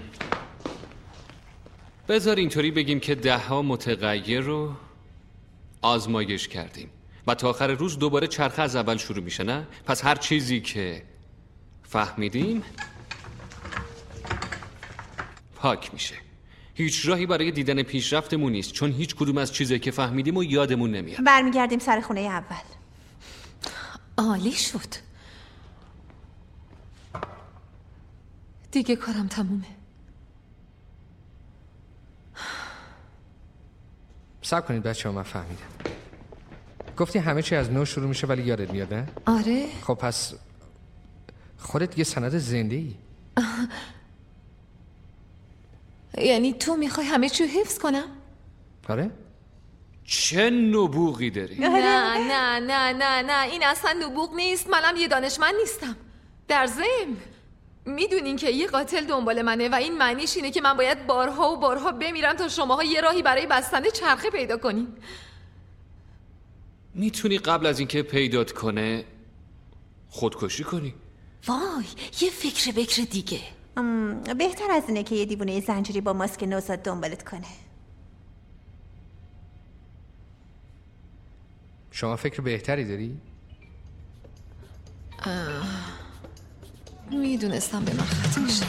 بذار اینطوری بگیم که ده ها متغیر رو آزمایش کردیم و تا آخر روز دوباره چرخه از اول شروع میشه، نه؟ پس هر چیزی که فهمیدیم پاک میشه. هیچ راهی برای دیدن پیشرفتمون نیست چون هیچ کدوم از چیزایی که فهمیدیم و یادمون نمیاد. برمیگردیم سر خونه اول. عالی شد. دیگه کارم تمومه. صبر کنید بچه‌ها من فهمیدم. گفتی همه چی از نو شروع میشه ولی یادت میاد نه؟ آره. خب پس خودت یه سند زنده ای. یعنی تو میخوای همه چی رو حفظ کنم؟ آره؟ چه نبوغی داری؟ نه نه نه نه نه این اصلا نبوغ نیست. منم یه دانشمند نیستم. در ضمن میدونین که یه قاتل دنبال منه و این معنیش اینه که من باید بارها و بارها بمیرم تا شماها یه راهی برای بستن چرخه پیدا کنین. میتونی قبل از اینکه پیدات کنه خودکشی کنی؟ وای یه فکر بکر دیگه. بهتر از اینه که یه دیوونه زنجیری با ماسک نوزاد دنبالت کنه. شما فکر بهتری داری؟ میدونستم به من خط میشه.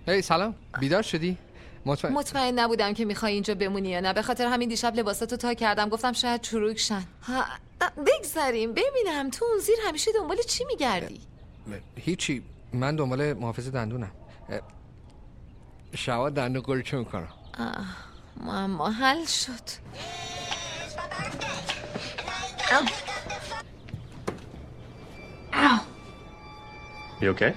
هی سلام، بیدار شدی؟ مطمئن مطمئن نبودم که میخوای اینجا بمونی یا نه، به خاطر همین دیشب لباساتو تا کردم، گفتم شاید چروک شن. بگذاریم ببینم تو اون زیر همیشه دنبال چی میگردی؟ هیچی، من دنبال محافظ دندونم. شوا دندون قرچه میکنم. معما حل شد. You okay?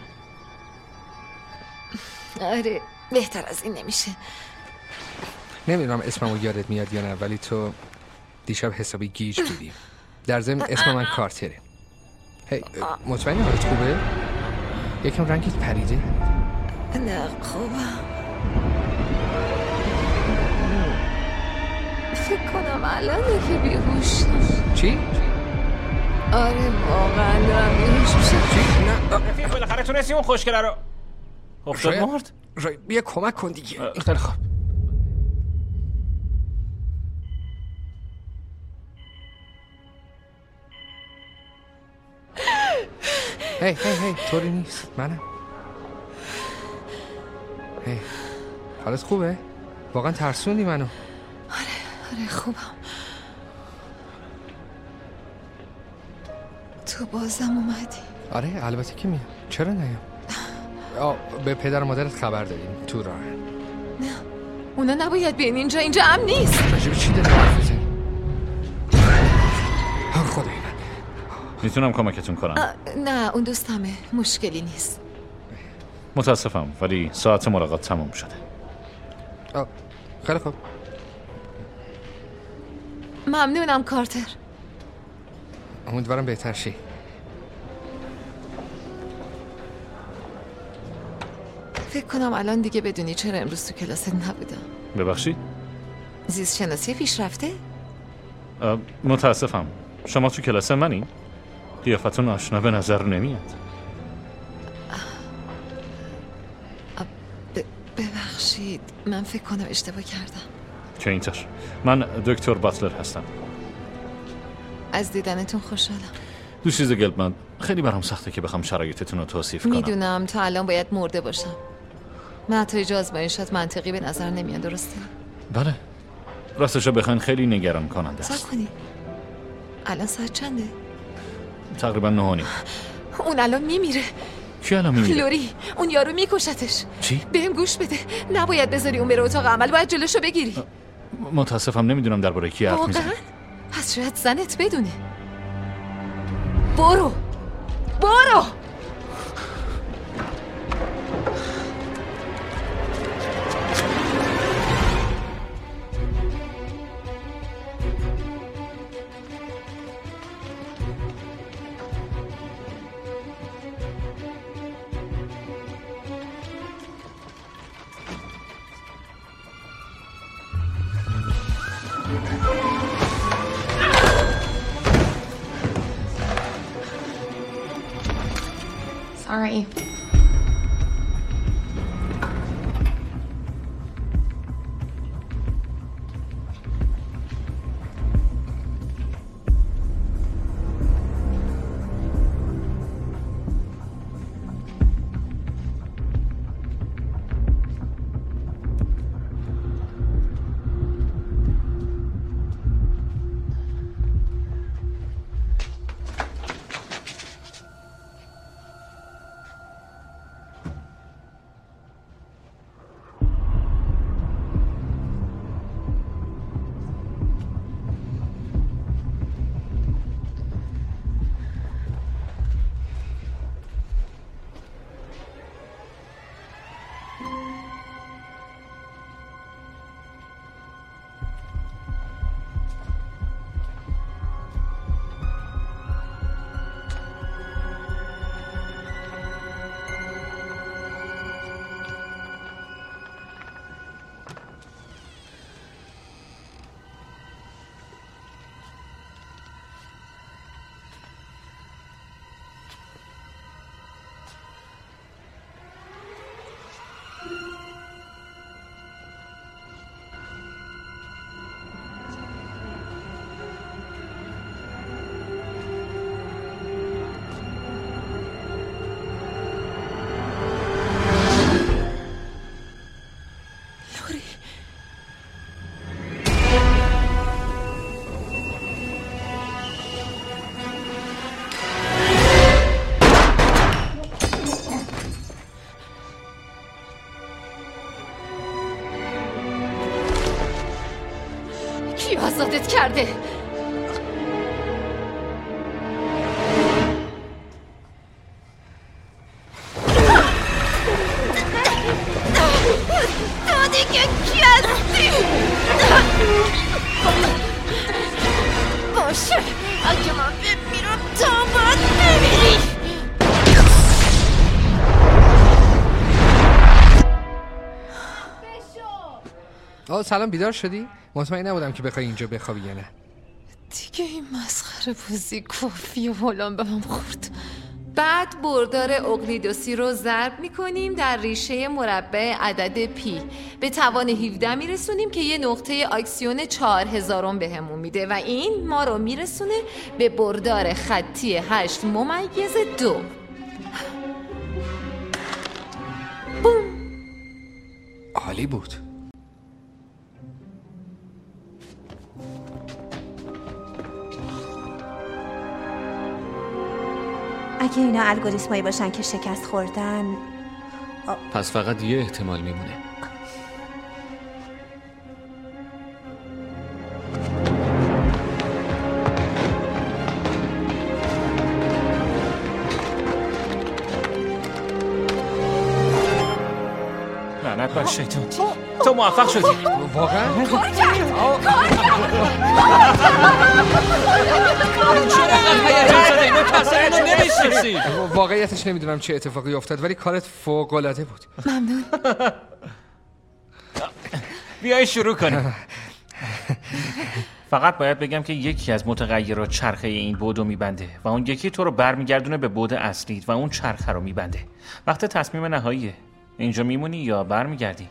آره بهتر از این نمیشه. نمیدونم اسممو یادت میاد یا نه، ولی تو دیشب حسابی گیج بودی. در ضمن اسم من کارتره. هی مطمئنی حالت خوبه؟ یکم رنگت پریده؟ نه خوبم. فکر کنم الانه که بیهوشم. چی؟ آره واقعا دارم بیهوش میشم. چی؟ نه رفیق بالاخره تونستی اون خوشگله رو افتاد مرد؟ رای بیا کمک کن دیگه. خیلی خوب. هی هی هی طوری نیست، منم. هی حالت خوبه؟ واقعا ترسوندی منو. آره آره خوبم. تو بازم اومدی؟ آره البته که میام، چرا نیام؟ آه به پدر و مادرت خبر دادیم تو راه. نه اونا نباید بیان اینجا، اینجا امن نیست. راجب چی داری حرف میزنی؟ خدای من میتونم کمکتون کنم؟ نه اون دوستمه، مشکلی نیست. متاسفم ولی ساعت ملاقات تموم شده. آه خیلی خوب. ممنونم کارتر. امیدوارم بهتر شی. فکر کنم الان دیگه بدونی چرا امروز تو کلاست نبودم. ببخشید؟ زیست شناسی پیشرفته؟ متاسفم. شما تو کلاس منی؟ قیافتون آشنا به نظر نمیاد. ببخشید من فکر کنم اشتباه کردم. که اینطور. من دکتر باتلر هستم. از دیدنتون خوشحالم. دو چیز گلبمند، خیلی برام سخته که بخوام شرایطتون رو توصیف کنم. میدونم تا الان باید مرده باشم. نتایج آزمایشات منطقی به نظر نمیاد، درسته؟ بله. راستشو بخواین خیلی نگران کننده است. صبر کنی. الان ساعت چنده؟ تقریبا نه و نیم. اون الان میمیره. کی الان میمیره؟ لوری، اون یارو میکشتش. چی؟ بهم گوش بده. نباید بذاری اون بره اتاق عمل، باید جلوشو بگیری. متاسفم نمیدونم درباره کی حرف میزنی. پس شاید زنت بدونه. برو برو. Sorry. آزادت کرده؟ تو دیگه کی هستی؟ باشه اگه من بمیرم تا باید بمیری. آه سلام، بیدار شدی؟ مطمئن نبودم که بخوای اینجا بخوابی یا نه. دیگه این مسخره بازی کافی و حالم به هم خورد. بعد بردار اقلیدوسی رو ضرب میکنیم در ریشه مربع عدد پی به توان هفده میرسونیم که یه نقطه اکسیون چهار هزارم بهمون میده و این ما رو میرسونه به بردار خطی هشت ممیز دو. بوم. عالی بود. اگه اینا الگوریتمایی باشن که شکست خوردن آ... پس فقط یه احتمال میمونه. لعنت بر شیطان، تو موفق شدی. واقعا؟ کار کرد! کار کرد! واقعیتش نمیدونم چه اتفاقی افتاد ولی کارت فوق‌العاده بود. ممنون. بیای شروع کنیم. فقط باید بگم که یکی از متغیرات چرخه این بودو میبنده و اون یکی تو رو برمیگردونه به بود اصلی و اون چرخه رو میبنده. وقت تصمیم نهاییه. اینجا میمونی یا برمیگردی؟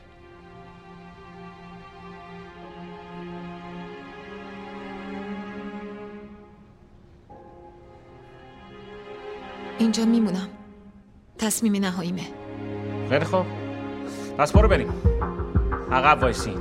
اینجا میمونم. تصمیم نهاییمه. خیلی خوب. پس برو بریم. عقب وایسین.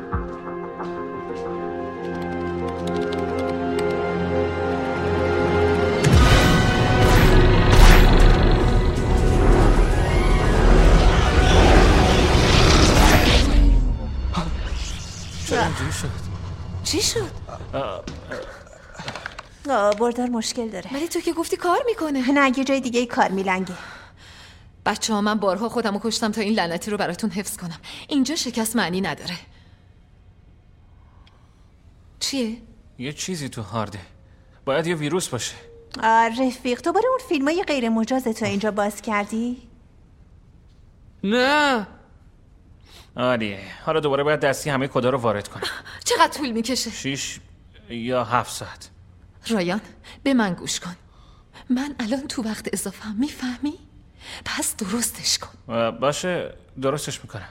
چرا اینجوری شد؟ چی شد؟ آه بردار مشکل داره. ولی تو که گفتی کار میکنه. نه یه جای دیگه ای کار میلنگه. بچه ها من بارها خودم رو کشتم تا این لعنتی رو براتون حفظ کنم. اینجا شکست معنی نداره. چیه؟ یه چیزی تو هارده. باید یه ویروس باشه. آه رفیق تو باره اون فیلمای غیر مجاز تو اینجا باز کردی؟ نه. آره حالا دوباره باید دستی همه کدا رو وارد کنم. چقدر طول میکشه؟ شیش یا هفت ساعت. رایان به من گوش کن. من الان تو وقت اضافه هم میفهمی؟ پس درستش کن. باشه درستش میکنم.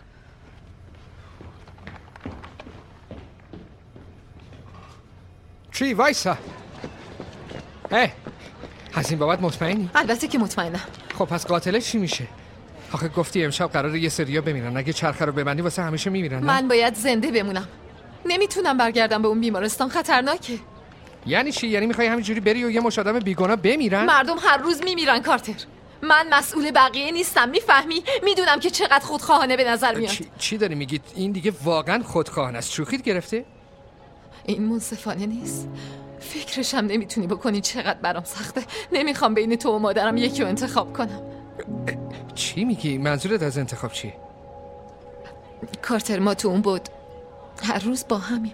چی وایسا. هی از این بابت مطمئنی؟ البته که مطمئنم. خب پس قاتلش چی میشه؟ آخه گفتی امشب قراره یه سریا بمیرن. اگه چرخه رو ببندی واسه همیشه میمیرن. من باید زنده بمونم. نمیتونم برگردم به اون بیمارستان، خطرناکه. یعنی چی؟ یعنی میخوای همینجوری بری و یه مش آدم بیگناه بمیرن؟ مردم هر روز میمیرن کارتر. من مسئول بقیه نیستم، میفهمی؟ میدونم که چقدر خودخواهانه به نظر میاد. چی, چی داری میگی؟ این دیگه واقعا خودخواهانه است. شوخیت گرفته؟ این منصفانه نیست. فکرشم نمیتونی بکنی چقدر برام سخته. نمیخوام بین تو و مادرم یکی رو انتخاب کنم. چی میگی؟ منظورت از انتخاب چیه؟ کارتر ما تو اون بود هر روز با همیم.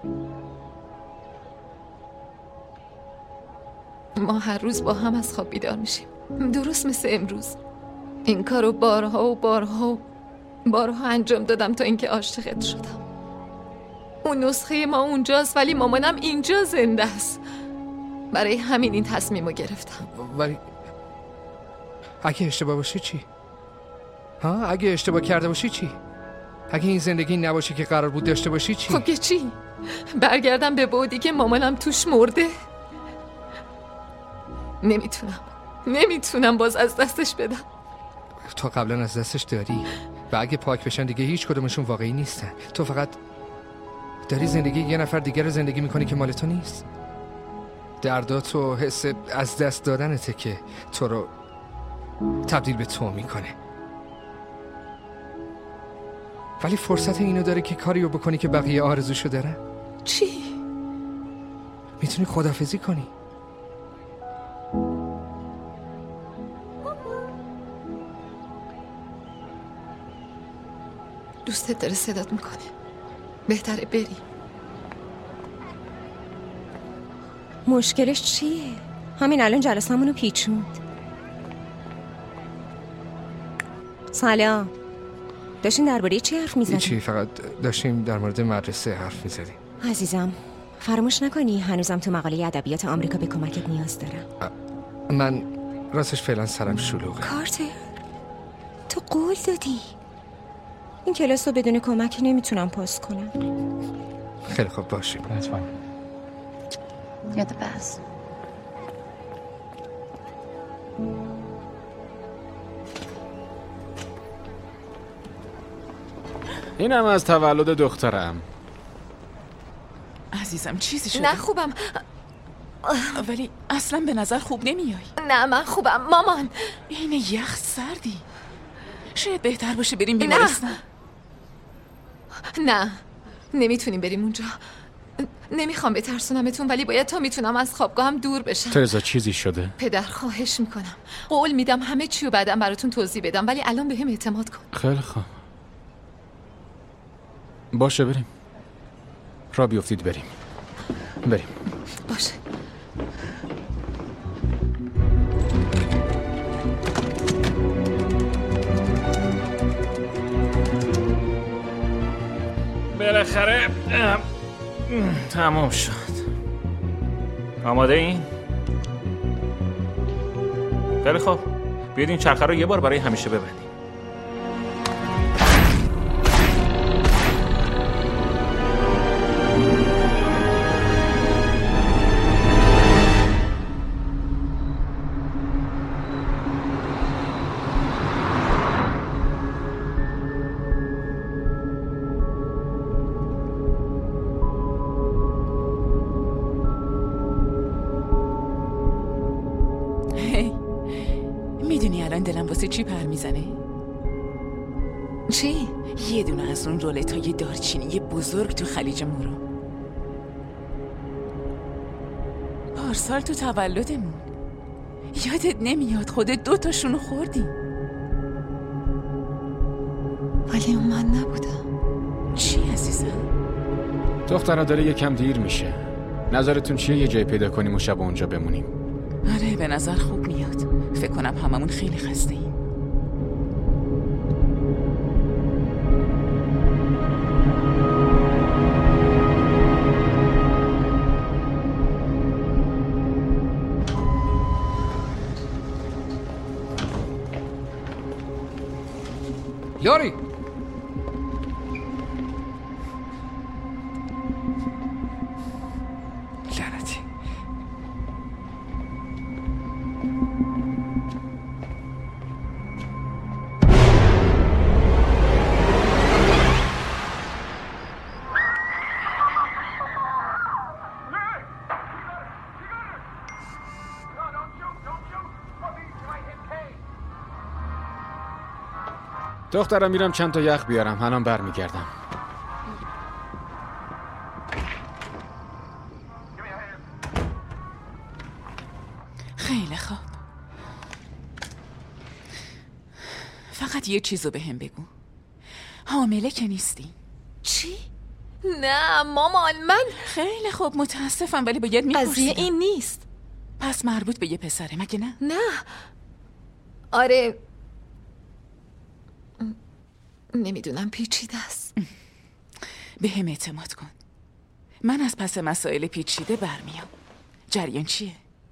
ما هر روز با هم از خواب بیدار میشیم، درست مثل امروز. این کارو بارها و بارها و بارها انجام دادم تا اینکه عاشقت شدم. اون نسخه ما اونجاست ولی مامانم اینجا زنده است. برای همین این تصمیمو گرفتم. ولی اگه اشتباه باشه چی؟ ها اگه اشتباه کرده باشی چی؟ اگه این زندگی نباشه که قرار بود داشته باشی چی؟ خب که چی؟ برگردم به بعدی که مامانم توش مرده؟ نمیتونم نمیتونم باز از دستش بدم. تو قبلا از دستش داری و اگه پاک بشن دیگه هیچ کدومشون واقعی نیستن. تو فقط داری زندگی یه نفر دیگه رو زندگی میکنی که مال تو نیست. دردات و حس از دست دادنته که تو رو تبدیل به تو میکنه. ولی فرصت اینو داره که کاریو بکنی که بقیه آرزوشو دارن. چی؟ میتونی خداحافظی کنی. دوستت داره صدات میکنه. بهتره بری. مشکلش چیه؟ همین الان جلسمونو پیچوند. سلام. داشتین درباره چی حرف میزدین؟ چی، فقط داشتیم در مورد مدرسه حرف میزدیم. عزیزم فراموش نکنی هنوزم تو مقاله ادبیات آمریکا به کمکت نیاز دارم. من راستش فعلا سرم شلوغه. کارتر تو قول دادی. این کلاس رو بدون کمک نمیتونم پاس کنم. خیلی خوب باشیم. لطفا. You're the best. اینم از تولد دخترم. عزیزم چیزی شده؟ نه خوبم، ولی اصلا به نظر خوب نمیای. نه من خوبم مامان. این یخ سردی. شاید بهتر باشه بریم بیمارستان. نه نه نمیتونیم بریم اونجا. نمیخوام بترسونمتون ولی باید تا میتونم از خوابگاهم دور بشم. ترزا چیزی شده؟ پدر خواهش میکنم، قول میدم همه چی رو بعدم براتون توضیح بدم ولی الان به هم اعتماد کن. خیلی خوب باشه بریم. را بیفتید بریم. بریم باشه. بالاخره تمام شد. آماده این؟ خیلی خوب بیاید این چرخه رو یه بار برای همیشه ببندیم. دلم واسه چی پر میزنه؟ چی؟ یه دونه از اون رولتای دارچینی بزرگ تو خلیج مورو. پارسال تو تولدمون یادت نمیاد خودت دو تاشونو خوردی؟ ولی اون من نبودم. چی عزیزم؟ دخترها داره یکم دیر میشه. نظرتون چیه یه جای پیدا کنیم و شب اونجا بمونیم؟ آره به نظر خوب میاد. فکر کنم هممون خیلی خسته ایم. لوری لعنتی. دخترم میرم چند تا یخ بیارم. الان برمیگردم. خیلی خوب. فقط یه چیزو به هم بگو. حامله که نیستی؟ چی؟ نه مامان من. خیلی خوب متاسفم ولی باید میپرسیدم. قضیه این نیست. پس مربوط به یه پسره مگه نه؟ نه آره نمیدونم پیچیده است. به هم اعتماد کن. من از پس مسائل پیچیده برمیام. جریان چیه؟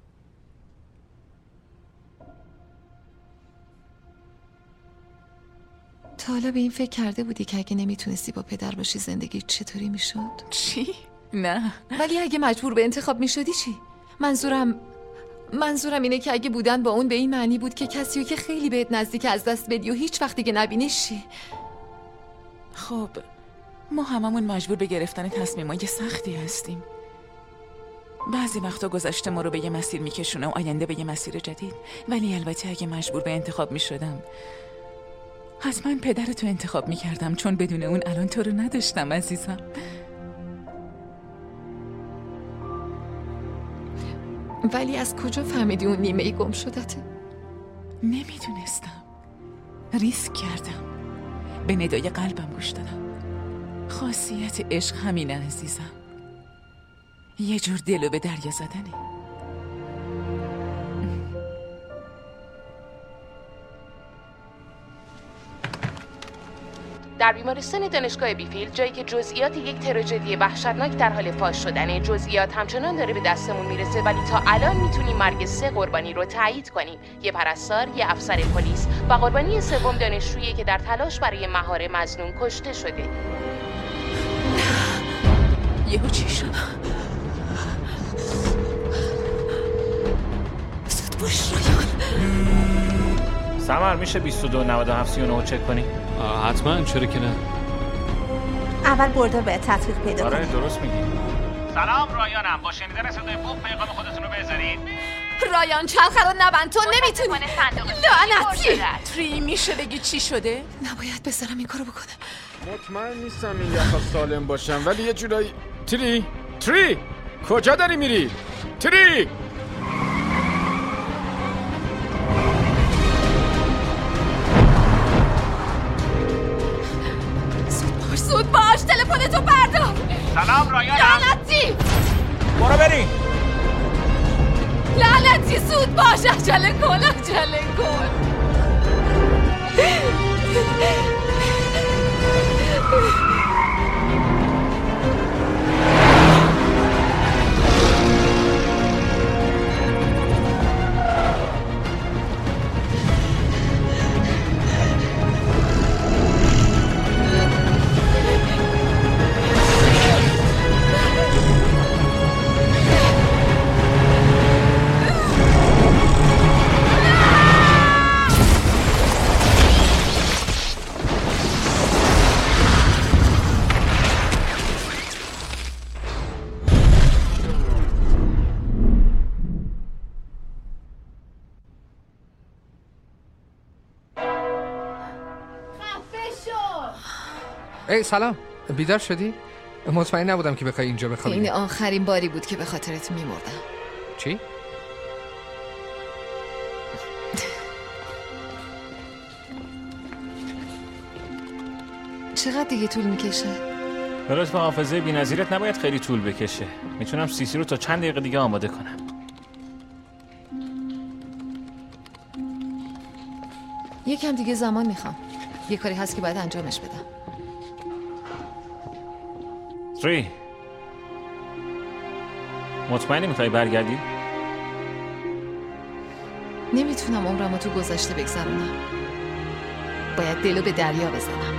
تا حالا به این فکر کرده بودی که اگه نمیتونستی با پدر باشی زندگی چطوری میشد؟ چی؟ نه. ولی اگه مجبور به انتخاب میشدی چی؟ منظورم منظورم اینه که اگه بودن با اون به این معنی بود که کسیو که خیلی بهت نزدیک از دست بدی و هیچ وقت دیگه نبینیش چی؟ خب ما هممون مجبور به گرفتن تصمیمای سختی هستیم. بعضی وقتا گذشته ما رو به یه مسیر میکشونه و آینده به یه مسیر جدید. ولی البته اگه مجبور به انتخاب میشدم حتما پدرتو انتخاب میکردم، چون بدون اون الان تو رو نداشتم عزیزم. ولی از کجا فهمیدی اون نیمه ای گم شدته؟ نمیدونستم. ریسک کردم. به ندای قلبم گوش دادم. خاصیت عشق همینه عزیزم. یه جور دلو به دریا زدنه. در بیمارستان دانشگاه بیفیلد، جایی که جزئیات یک تراژدی وحشتناک در حال فاش شدنه، جزئیات همچنان داره به دستمون میرسه، ولی تا الان میتونیم مرگ سه قربانی رو تایید کنیم. یه پرستار، یه افسر پلیس و قربانی سوم دانشجویی که در تلاش برای مهار مظنون کشته شده. یهو چی شد؟ زود باش رایان. سمر میشه بیست و دو نود و هفت سی و نه رو چک کنی؟ حتما، چرا که نه. اول بردار باید تطبیق پیدا کنه. آره درست میگی. سلام رایانم، با شنیدن صدای بوق پیغام خودتون رو بذارید. رایان چرخه رو نبند، تو نمیتونی. لعنتی. تری میشه بگی چی شده؟ نباید بذارم این کارو بکنه. مطمئن نیستم این یخا سالم باشم، ولی یه جورایی. تری تری کجا داری میری؟ تری زود باش، تلفنتو بردار. سلام رایانم. لعنتی. برو بریم. لعنتی زود باش، عجله کن عجله کن. ای سلام، بیدار شدی؟ مطمئن نبودم که بخوای اینجا بخوابی. این آخرین باری بود که به خاطرت میمردم. چی؟ چقدر دیگه طول میکشه؟ به لطف حافظه بی‌نظیرت نباید خیلی طول بکشه. میتونم سیسی رو تا چند دقیقه دیگه آماده کنم. یکم دیگه زمان میخوام. یه کاری هست که باید انجامش بدم. تری مطمئنی میخوای برگردی؟ نمیتونم عمرمو تو گذشته بگذرونم. باید دلو به دریا بزنم.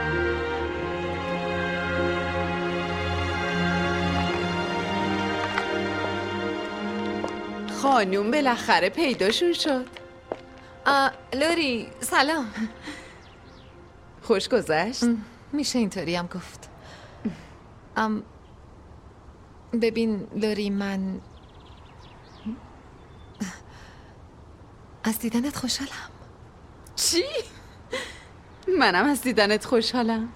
خانوم بالاخره پیداشون شد. آ لوری سلام. خوش گذشت؟ میشه اینطوری هم گفت. ام ببین لوری، من از دیدنت خوشحالم. چی؟ منم از دیدنت خوشحالم.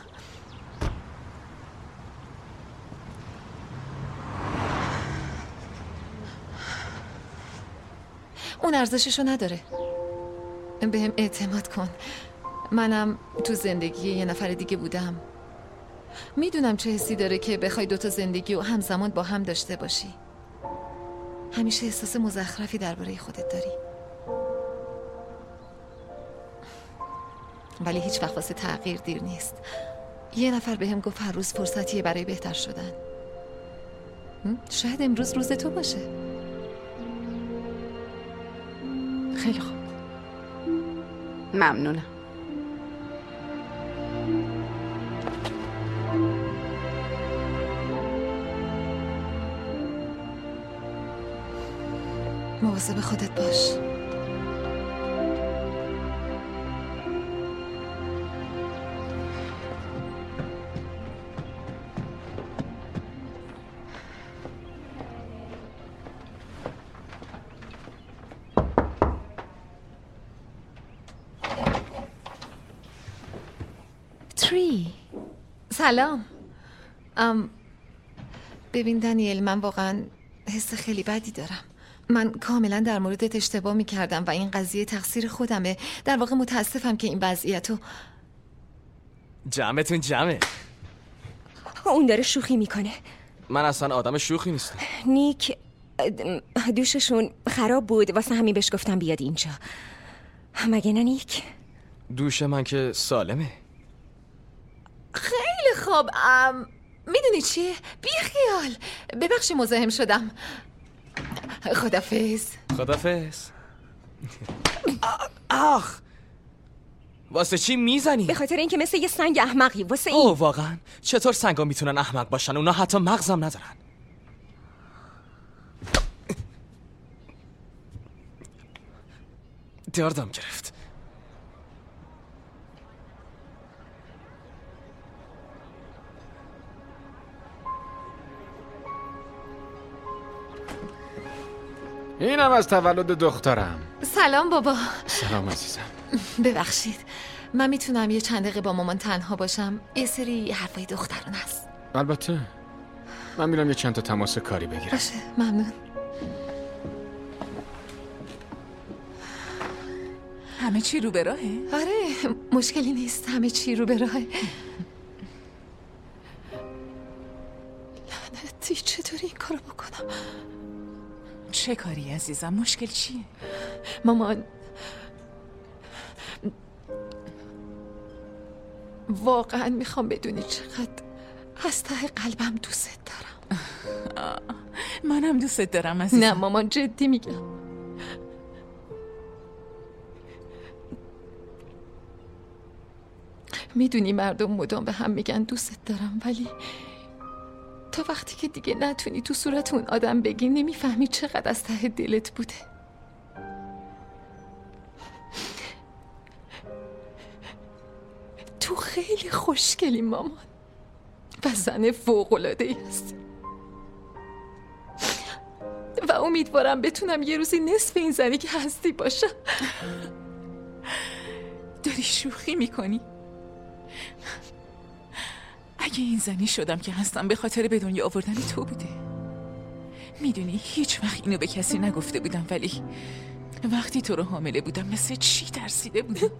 اون ارزششو نداره. بهم اعتماد کن. منم تو زندگی یه نفر دیگه بودم. میدونم چه حسی داره که بخوای دوتا زندگی و همزمان با هم داشته باشی. همیشه احساس مزخرفی درباره خودت داری، ولی هیچ وقت واسه تغییر دیر نیست. یه نفر بهم گفت هر روز فرصتیه برای بهتر شدن. شاید امروز روز تو باشه. خیلی خوب، ممنونم. مواظب خودت باش. تری سلام. ام ببین دانیل، من واقعا حس خیلی بدی دارم. من کاملا در موردت اشتباه میکردم و این قضیه تقصیر خودمه. در واقع متاسفم که این وضعیتو. جمعتون جمعه. اون داره شوخی میکنه. من اصلا آدم شوخی نیستم. نیک دوششون خراب بود، واسه همین بهش گفتم بیاد اینجا. مگه نه نیک؟ دوش من که سالمه. خیلی خوب. ام... میدونی چیه؟ بی خیال. ببخشی مزاحم شدم. خدافظ. خدافظ. آخ واسه چی میزنی؟ به خاطر اینکه مثل یه سنگ احمقی. واسه این. اوه واقعا؟ چطور سنگا میتونن احمق باشن؟ اونا حتی مغزم ندارن. دردم گرفت. اینم از تولد دخترم. سلام بابا. سلام عزیزم. ببخشید من میتونم یه چند دقیقه با مامان تنها باشم؟ یه سری حرفای دختران هست. البته من میرم یه چند تا تماس کاری بگیرم. باشه ممنون. همه چی رو به راهه؟ آره مشکلی نیست، همه چی رو به راهه. لعنتی چطوری این کارو بکنم؟ چه کاری عزیزم؟ مشکل چیه؟ مامان واقعا میخوام بدونی چقدر از ته قلبم دوست دارم. منم دوست دارم عزیزم. نه مامان جدی میگم. میدونی مردم مدام به هم میگن دوست دارم، ولی تا وقتی که دیگه نتونی تو صورت اون آدم بگی نمیفهمی چقدر از ته دلت بوده. تو خیلی خوشگلی مامان و زن فوق‌العاده‌ای هستی و امیدوارم بتونم یه روزی نصف این زنی که هستی باشم. داری شوخی میکنی؟ اگه این زنی شدم که هستم به خاطر به دنیا آوردن تو بوده. میدونی هیچ وقت اینو به کسی نگفته بودم، ولی وقتی تو رو حامله بودم مثل چی ترسیده بودم.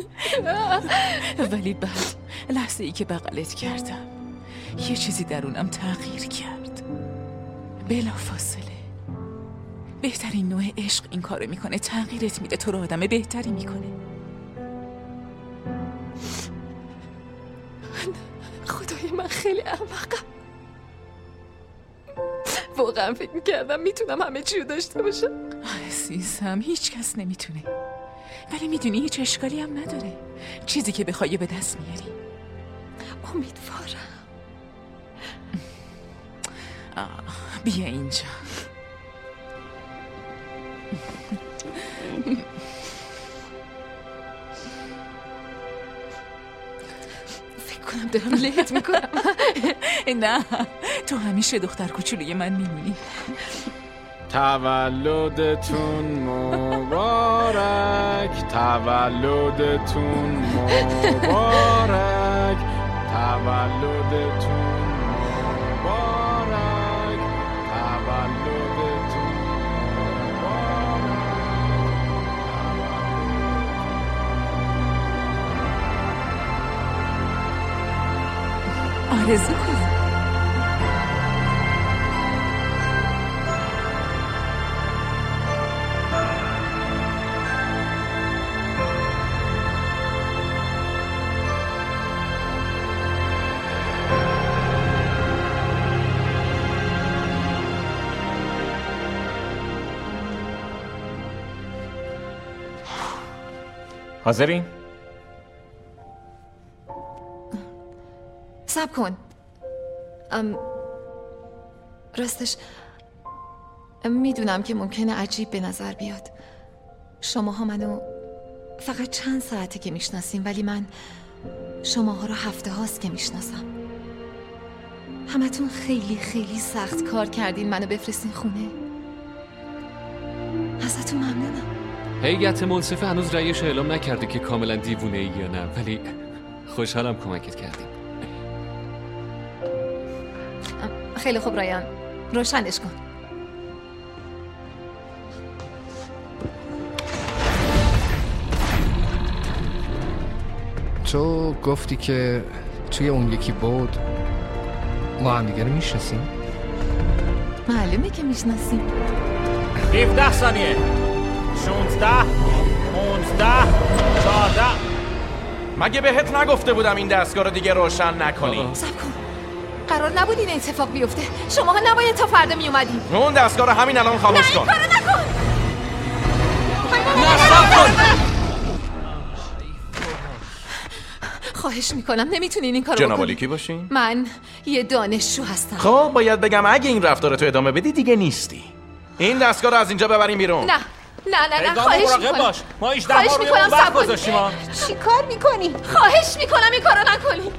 ولی بعد لحظه ای که بغلت کردم یه چیزی درونم تغییر کرد. بلا فاصله بهترین نوع عشق این کارو میکنه، تغییرت میده، تو رو آدم بهتری میکنه. خدای من خیلی احمقم. واقعا فکر میکردم میتونم همه چی رو داشته باشم. عزیزم هیچ کس نمیتونه، ولی میدونی هیچ اشکالی هم نداره. چیزی که بخوای به دست میاری. امیدوارم. بیا اینجا. فکر کنم دارم لهت میکنم. نه تو همیشه دختر کوچولوی من میمونی. تولدتون مبارک، تولدتون مبارک، تولدتون مبارک، تولدتون مبارک. آرزو کن. حاضرین؟ صبر کن. ام... راستش میدونم که ممکنه عجیب به نظر بیاد. شماها منو فقط چند ساعته که میشناسیم، ولی من شماها رو هفته هاست که میشناسم. همتون خیلی خیلی سخت کار کردین منو بفرستین خونه. ازتون ممنونم. هیئت منصفه هنوز رأیش اعلام نکرده که کاملا دیوونه ای یا نه، ولی خوشحالم کمکت کردیم. خیلی خوب رایان، روشنش کن. تو گفتی که توی اون یکی بود ما هم دیگه رو میشناسیم؟ معلومه که میشناسیم. هفده ثانیه. شانزده پانزده چهارده. مگه بهت نگفته بودم این دستگاه رو دیگه روشن نکنی؟ صبر کن. قرار نبود این اتفاق بیفته. شما نباید تا فردا می اومدین. اون دستگاه رو همین الان خاموش کن. نه این کارو نکن. نه صبر کن. خواهش میکنم نمیتونین این کارو جناب بکنین. عالی کی باشین؟ من یه دانشجو هستم. خب باید بگم اگه این رفتار تو ادامه بدی دیگه نیستی. این دستگاه رو از اینجا ببریم بیرون. نه نه نه نه خواهش میکنم. باش. ما هیچ خواهش میکنم وقت گذاشتیم. چی کار میکنی؟ خواهش میکنم این کارو نکنی.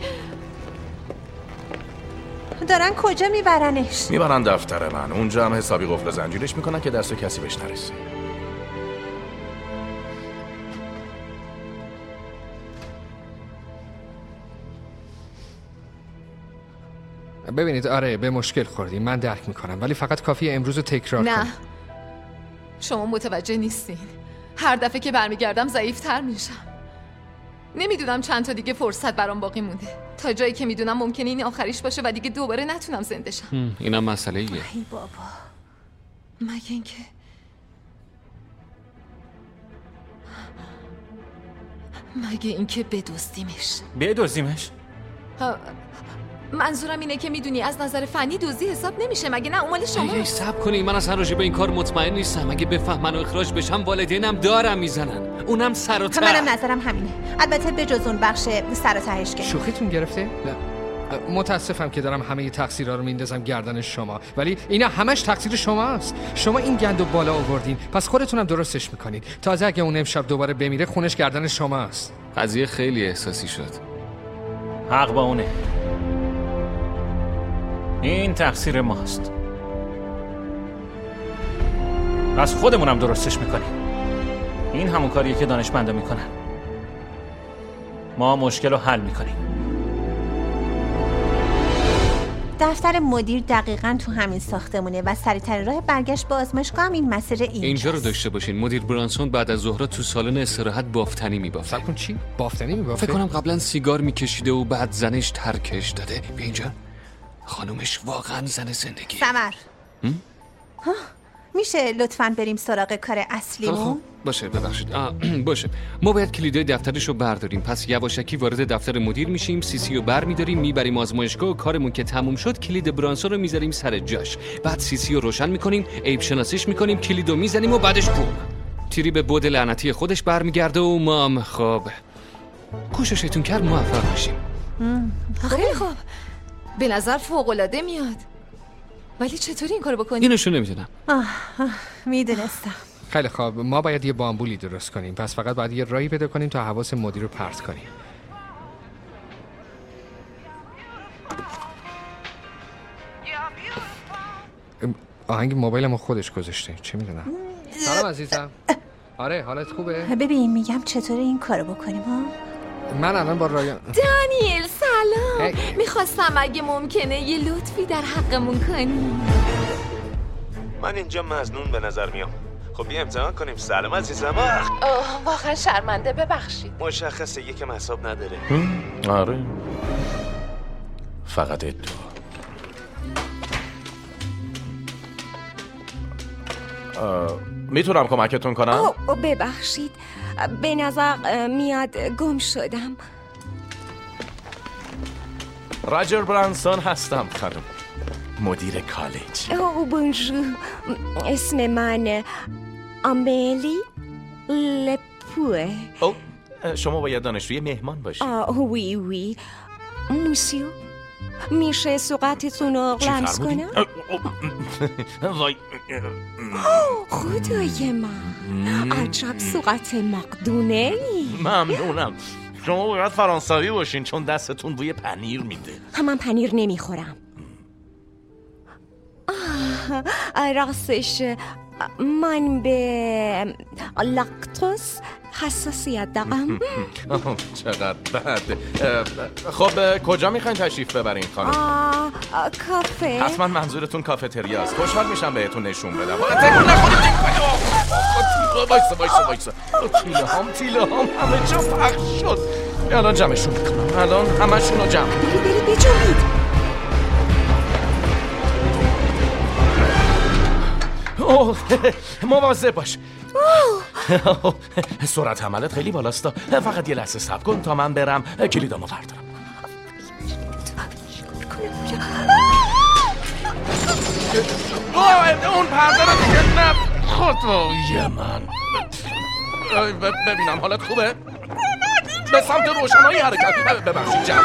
دارن کجا میبرنش؟ میبرن دفتر من. اونجا هم حسابی قفل زنجیرش میکنن که دست کسی بهش نرسه. ببینید آره به مشکل خوردیم، من درک میکنم، ولی فقط کافیه امروز رو تکرار نه. کنیم. شما متوجه نیستین. هر دفعه که برمیگردم ضعیفتر میشم. نمیدونم چند تا دیگه فرصت برام باقی مونده، تا جایی که میدونم ممکنه این آخریش باشه و دیگه دوباره نتونم زنده شم. اینم مسئله ایه. ای بابا. مگه اینکه مگه اینکه بدزدیمش. بدزدیمش؟ منظورم اینه که میدونی از نظر فنی دزدی حساب نمیشه، مگه نه؟ اون مال شما. ای صبر کنی، من اصلا راجع به این کار مطمئن نیستم. اگه بفهمن و اخراج بشم والدینم دارم میزنن، اونم سر و ته. منم نظرم همینه. البته به جز اون بخش سر و تهش که شوخیتون گرفته؟ نه. متاسفم که دارم همه تقصیرها رو میندازم گردن شما، ولی اینا همش تقصیر شماست. شما این گندو بالا آوردین، پس خودتونم درستش میکنین. تازه اگه اون امشب دوباره بمیره خونش گردن شماست. قضیه خیلی احساسی شد. حق با اونه. این تقصیر ماست. پس خودمونم درستش میکنیم. این همون کاریه که دانشمندا میکنن. ما مشکل رو حل میکنیم. دفتر مدیر دقیقاً تو همین ساختمونه و سریع‌ترین راه برگشت به آزمایشگاه هم این مسیر اینجاست. اینجا رو داشته باشین. مدیر برانسون بعد از ظهر تو سالن استراحت بافتنی میبافه. صبر کن چی؟ بافتنی میبافه؟ فکر کنم قبلا سیگار میکشیده و بعد زنش ترکش داده. بیا اینجا. خانومش واقعا زن زندگی. سمر ها میشه لطفاً بریم سراغ کار اصلیمون؟ باشه ببخشید. آه باشه. ما باید کلیدای دفترش رو برداریم. پس یواشکی وارد دفتر مدیر میشیم، سی سی رو بر میداریم، میبریم آزمایشگاه و کارمون که تموم شد کلید برانسون رو میذاریم سر جاش. بعد سی سی رو روشن میکنیم، عیب شناسیش میکنیم، کلیدو میزنیم و بعدش بوم. تیری به بود لعنتی خودش برمیگرده و ما هم خب کوششتون کرد موفق میشیم. خیلی خوب. به نظر فوق‌العاده میاد. ولی چطوری این کارو بکنی؟ اینشو نمیدونم. آه میدونستم. خیلی خوب، ما باید یه بامبولی درست کنیم، پس فقط باید یه راهی پیدا کنیم تا حواس مدیر رو پرت کنیم. آهنگ موبایلمو خودش گذاشته، چه میدونم. سلام عزیزم. آره حالت خوبه؟ ببین میگم چطوری این کارو بکنیم ها؟ من الان با رایان. دانیل سلام. میخواستم اگه ممکنه یه لطفی در حقمون کنی. من اینجا مظنون به نظر میام. خب بیا امتحان کنیم. سلام عزیزم. آه واقعا شرمنده، ببخشید. مشخصه یکم حساب نداره. آره فقط ادعا. میتونم کمکتون کنم؟ اوه ببخشید، به نظر میاد گم شدم. راجر برانسون هستم خانم، مدیر کالج. اوه بونجور، اسم من آملی لپوه. او شما باید دانشجوی مهمان باشید. آه وی وی موسیو، میشه سوقاتتون رو لمس کنم؟ وای خدای من، عجب سوقات مقدونه ای. ممنونم. شما باید فرانسوی باشین چون دستتون بوی پنیر میده. من پنیر نمیخورم. راستش من به لاکتوز حساسیت دارم. چقدر بد. خب کجا میخواین تشریف ببرین خانم؟ کافه. حتما منظورتون کافتریا است. خوشحال میشم بهتون نشون بدم. تکون نخورید. وایسا وایسا وایسا. تیله هم تیله هم همه جا پخش شد. الان جمعشون میکنم. الان همشون رو جمع. برید برید بجنبید. اوه مواظب باش. سرعت حملت خیلی بالاست. فقط یه لحظه صبر کن تا من برم کلیدامو بردارم. اون پرده رو دیگه نه. خدای من. ببینم حالت خوبه؟ به سمت روشنایی حرکت. ببخشید جمع.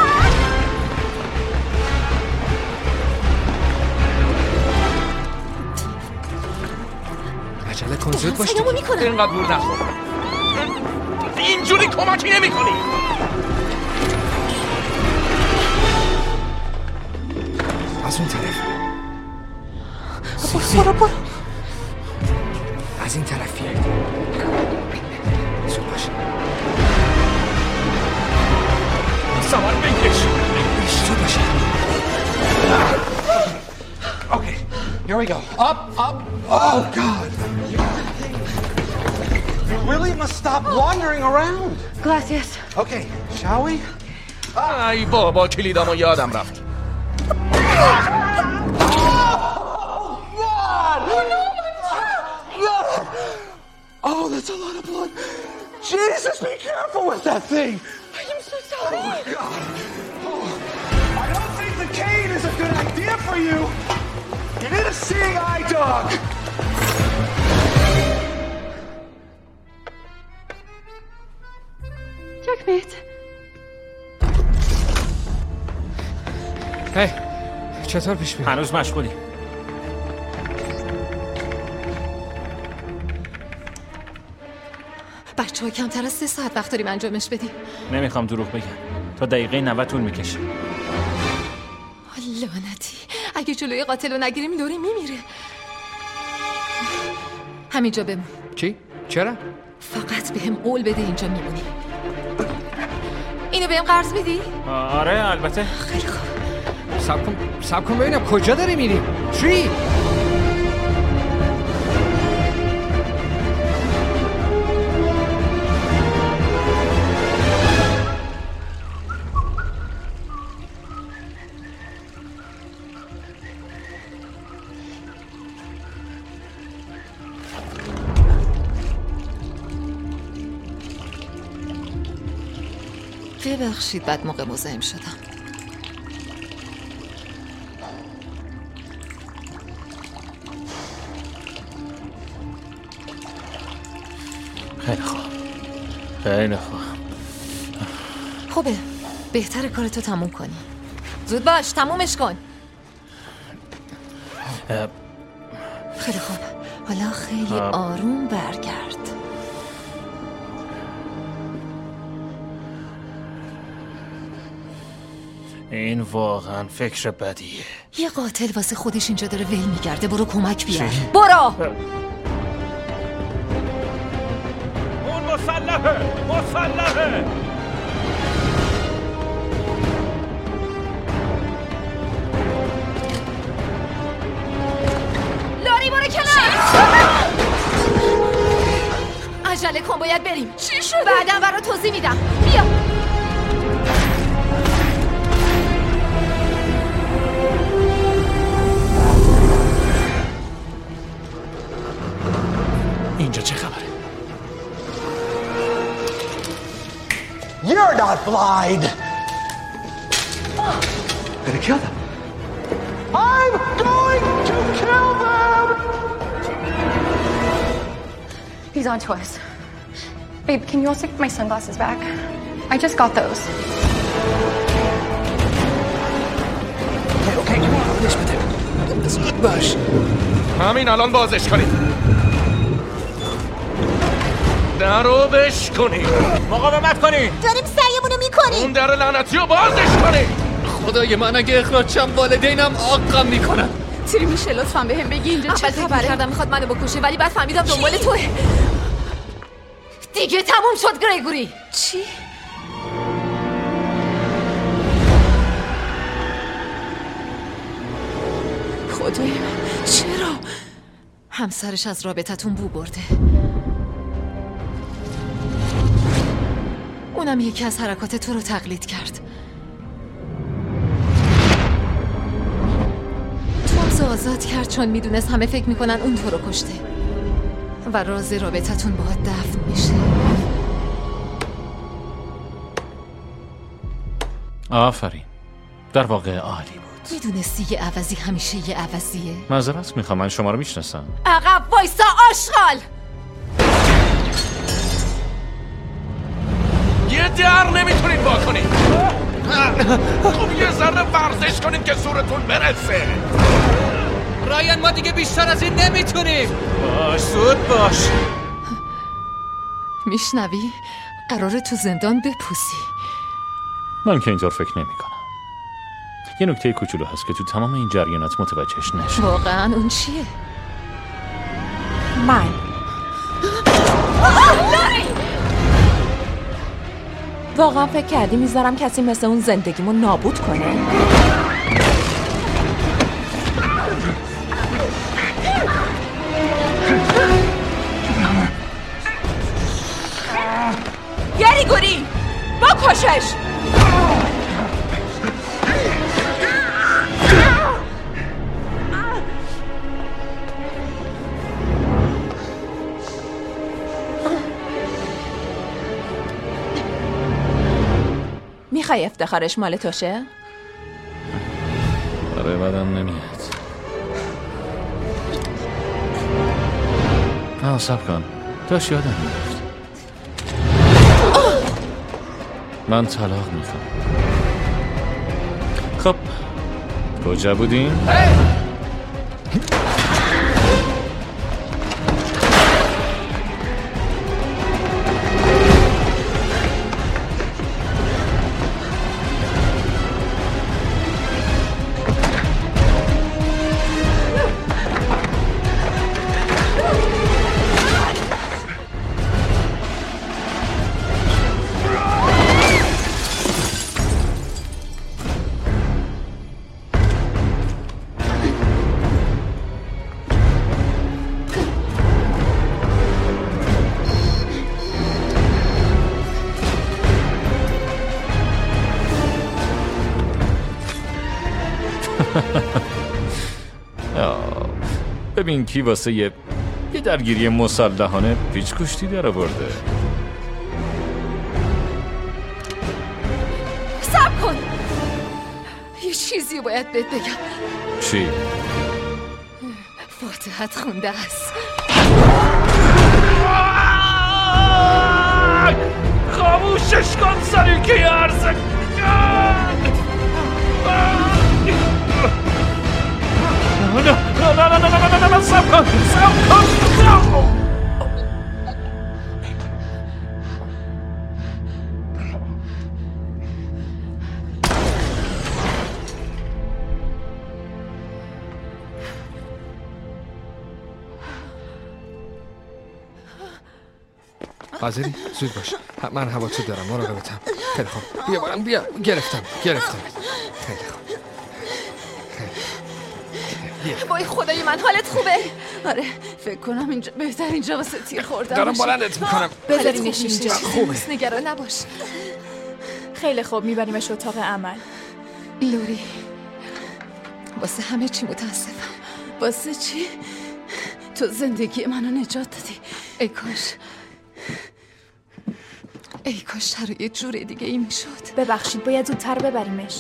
عجله کن زود باش. اینقدر گور نخور. اینجوری کمکی نمی کنی. از اون طرف. برو برو. از این طرف بیاید. زود باش. سوار بکش. زود باش. Okay, here we go. Up, up. Oh, God. You really must stop wandering around. Gracias. Okay, shall we? ای بابا کلیدامو یادم رفت. Oh, that's a lot of blood. Jesus, be careful with that thing. I am so sorry. Oh, God. Oh. I don't think the cane is a good idea for you. You need a seeing eye dog. Checkmate. هی چطور پیش میری؟ هنوز مشغولی. بچه ها کمتر از سه ساعت وقت داریم انجامش بدیم. نمیخوام دروغ بگم. تا دقیقه نود طول میکشه. لعنتی. اگه جلوی قاتل رو نگیریم لوری میمیره. همینجا بمون. چی؟ چرا؟ فقط بهم قول بده اینجا میمونی. اینو بهم قرض میدی؟ آره البته. خیلی خوب. صبر کن صبر کن ببینم کجا داری میری؟ چی؟ ببخشید بد موقع مزاحم شدم. خیلی خوب. خیلی خوب. خوبه. بهتره کارتو تموم کنی. زود باش تمومش کن. خیلی خوب. حالا خیلی آروم برگرد. این واقعا فکر بدیه. یه قاتل واسه خودش اینجا داره ول میگرده. برو کمک بیار. برو. اون مسلحه مسلحه. لاری برو کنار. عجله کن باید بریم. چی شده؟ بعدم برات توضیح میدم. بیا. اینجا چه خبره؟ You're not blind. Gonna kill them. I'm going to kill them. He's on to us. Babe, can you also get my sunglasses back? I just got those. Okay, okay, come on. Let's put it. زود باش. همین الان بازش کنید. درو بش کنید. مقاومت کنید. داریم سعیمونو میکنیم. اون در لعنتی رو بازش کنید. خدای من اگه اخراج شم والدینم آقم میکنن. تری میشه لطفاً بهم بگی اینجا چه خبره؟ کردم میخواد منو بکشه ولی بعد فهمیدم دنبال توه. دیگه تموم شد گریگوری. چی؟ خدای من چرا؟ همسرش از رابطتون بو برده. اونم یکی از حرکات تو رو تقلید کرد. تومز آزاد کرد چون میدونست همه فکر میکنن اون تو رو کشته و راز رابطتون باهات دفن میشه. آفرین، در واقع عالی بود. میدونستی یه عوضی همیشه یه عوضیه؟ معذرت میخوام، من شما رو میشناسم. عقب وایسا آشغال! یه در نمیتونید با کنید. خب یه ذره ورزش کنید که زورتون برسه. رایان ما دیگه بیشتر از این نمیتونیم. باش زود باش. میشنوی؟ قراره تو زندان بپوسی. من که اینطور فکر نمی کنم. یه نکته کوچولو هست که تو تمام این جریانات متوجهش نشد. واقعا اون چیه؟ من واقعا فکر کردی میذارم کسی مثل اون زندگیمو نابود کنه؟ گریگوری با کشش! میخوای افتخارش مال توشه؟ آره بدم نمیاد. آه سب کن، داشت یادم میرفت. من طلاق میخوام. خب کجا بودیم؟ ببین کی واسه یه یه درگیری مسلحانه پیچ کشتی در آورده. صبر کن، یه چیزی باید بهت بگم. چی؟ فاتحت خونده است. خاموشش کن سری که عرضه نه نه نه نه نه نه نه سب کن سب کن سب کن. حاضری؟ زود باش، من هوا تو دارم، مراقبتم. خیلی خوب، بیا برم، بیا. گرفتم گرفتم خیلی خوب. وای خدای من، حالت خوبه؟ آره فکر کنم اینجا بهترین جا واسه تیر خوردن دارم بلندت میکنم. بذارینش اینجا. خوبه، نگران نباش. خیلی خوب، میبریمش اتاق عمل. لوری واسه همه چی متاسفم. واسه چی؟ تو زندگی منو نجات دادی. ای کاش ای کاش شرایط جور دیگه ای میشد. ببخشید، باید زودتر ببریمش.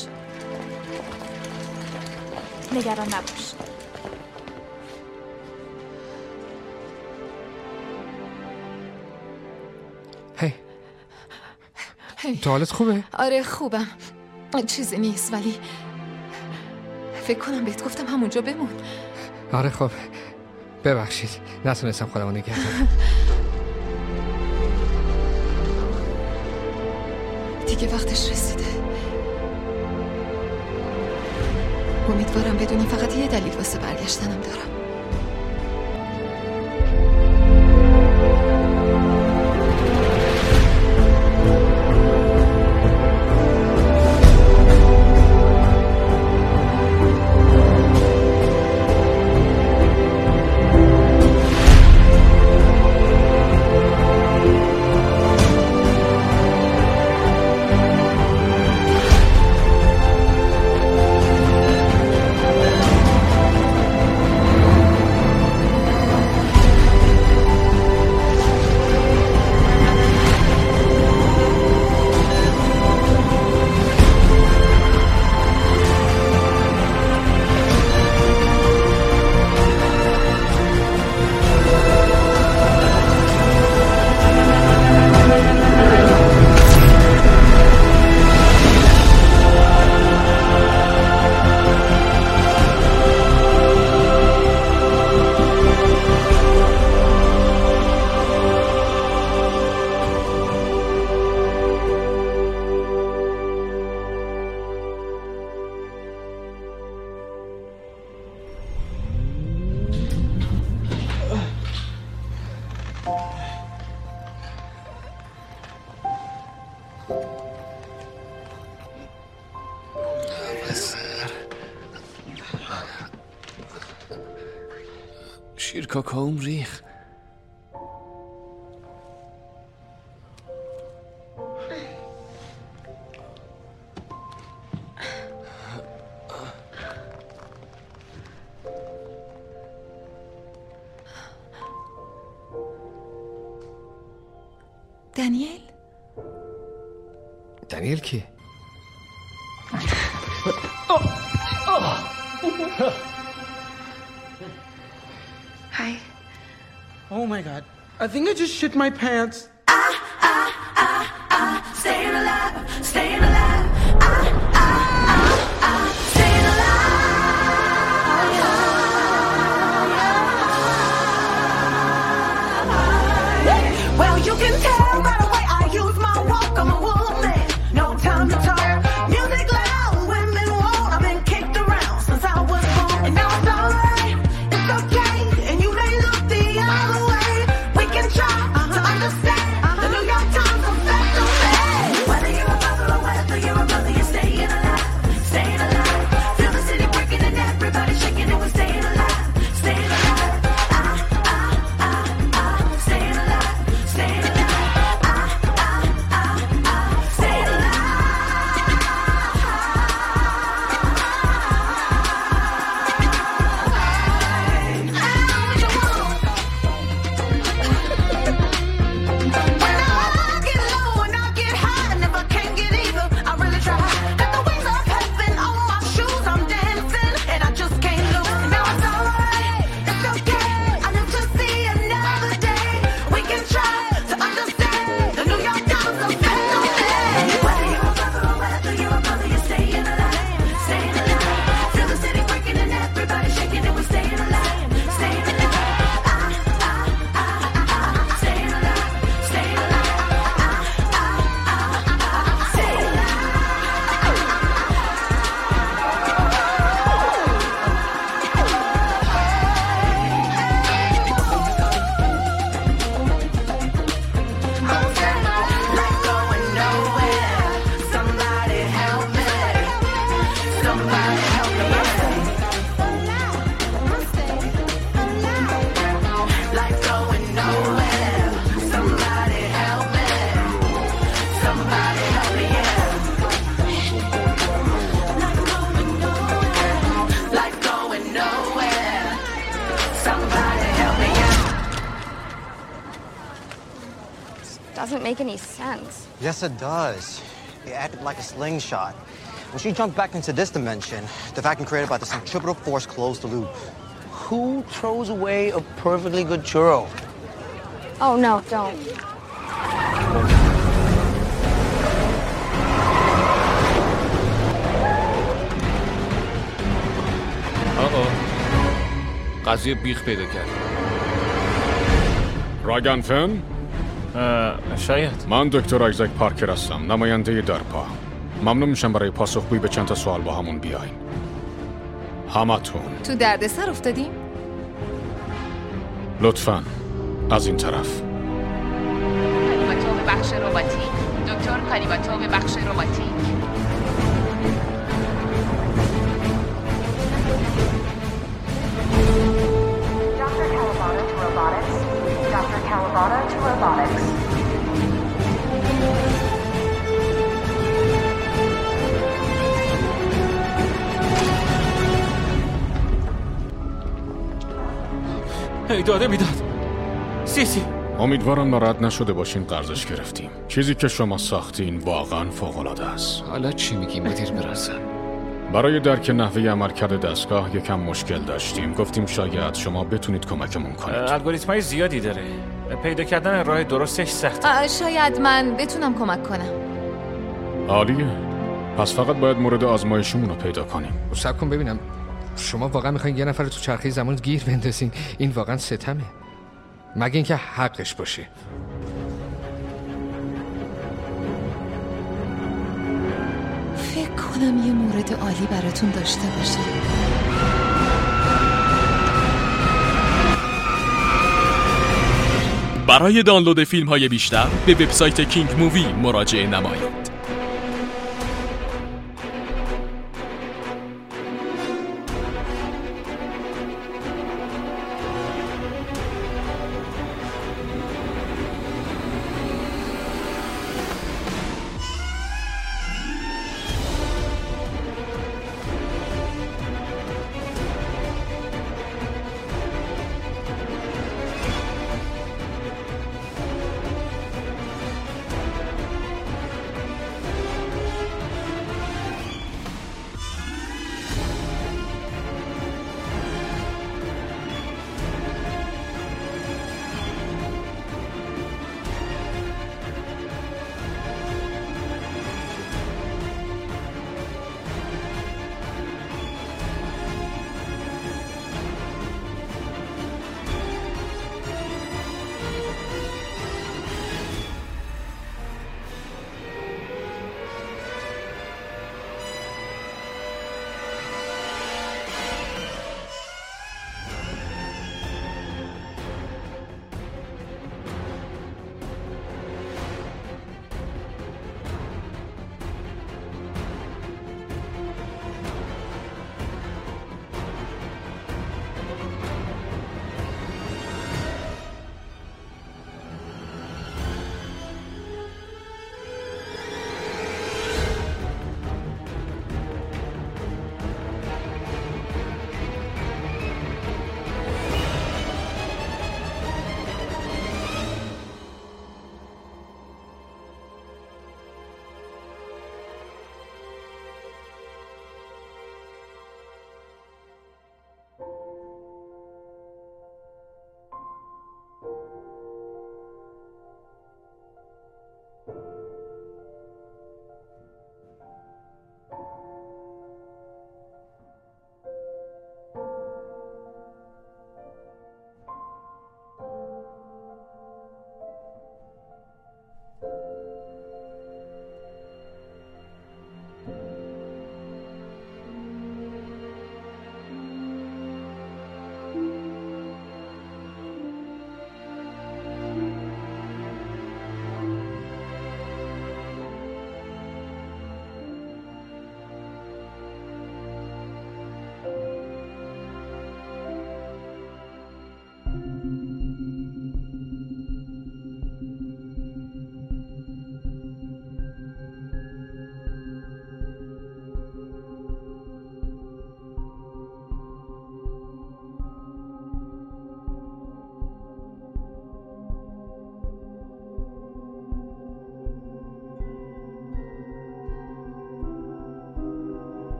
نگران نباش. هی hey. تو حالت خوبه؟ آره خوبم، چیزی نیست، ولی فکر کنم بهت گفتم همونجا بمون. آره خب ببخشید، نتونستم خودمو نگه دارم. دیگه وقتش رسیده. امیدوارم بدونی فقط یه دلیل واسه برگشتنم دارم. شیر کاکائوم ریخ. دانیل؟ دانیل کی؟ Hi. Oh my god. I think I just shit my pants. Staying alive, staying alive. I, I, I, I, staying alive. Well, you can tell right away I use my walk. I'm a woman, no time to talk. Music loud, women won't. I've been kicked around since I was born, and now it's alright, it's okay. And you may look the other way. We can try to understand. The New York Times will set the man. Whether you're a mother or whether you're a brother, you're staying alive, staying alive. Feel the city breaking and everybody shaking, and we're staying alive, staying alive. I, I, I, I, staying alive, staying alive. I, I, I, I, staying alive. Doesn't make any sense. Yes, it does. It acted like a slingshot. When she jumped back into this dimension, the vacuum created by the centripetal force closed the loop. Who throws away a perfectly good churro? Oh, no, don't. آقا قضیه بیخ پیدا کرد. راگان فن؟ شاید. من دکتر آیزک پارکر هستم، نماینده درپا. ممنون میشم برای پاسخگویی به چند تا سوال با همون بیاین. همتون. تو دردسر افتادیم؟ لطفاً از این طرف. کالیباتو به بخش رباتیک. دکتر کالیباتو به بخش رباتیک. Doctor Calabata to robotics. Doctor Calabata to robotics. هی داده میداد. سیسی امیدوارم ناراحت نشده باشین قرضش گرفتیم. چیزی که شما ساختین واقعا فوق‌العاده است. حالا چی میگی مدیر براسن؟ برای درک نحوه عملکرد دستگاه یکم مشکل داشتیم. گفتیم شاید شما بتونید کمکمون کنید. الگوریتم‌های زیادی داره. پیدا کردن راه درستش سخته. شاید من بتونم کمک کنم. عالیه. پس فقط باید مورد آزمایشمون رو پیدا کنیم. صبر کن ببینم. شما واقعا میخواین یه نفر رو تو چرخه زمان گیر بندازین؟ این واقعا ستمه. مگه اینکه حقش باشه. فکر کنم یه مورد عالی براتون داشته باشه. برای دانلود فیلم های بیشتر به وبسایت کینگ مووی مراجعه نمایید.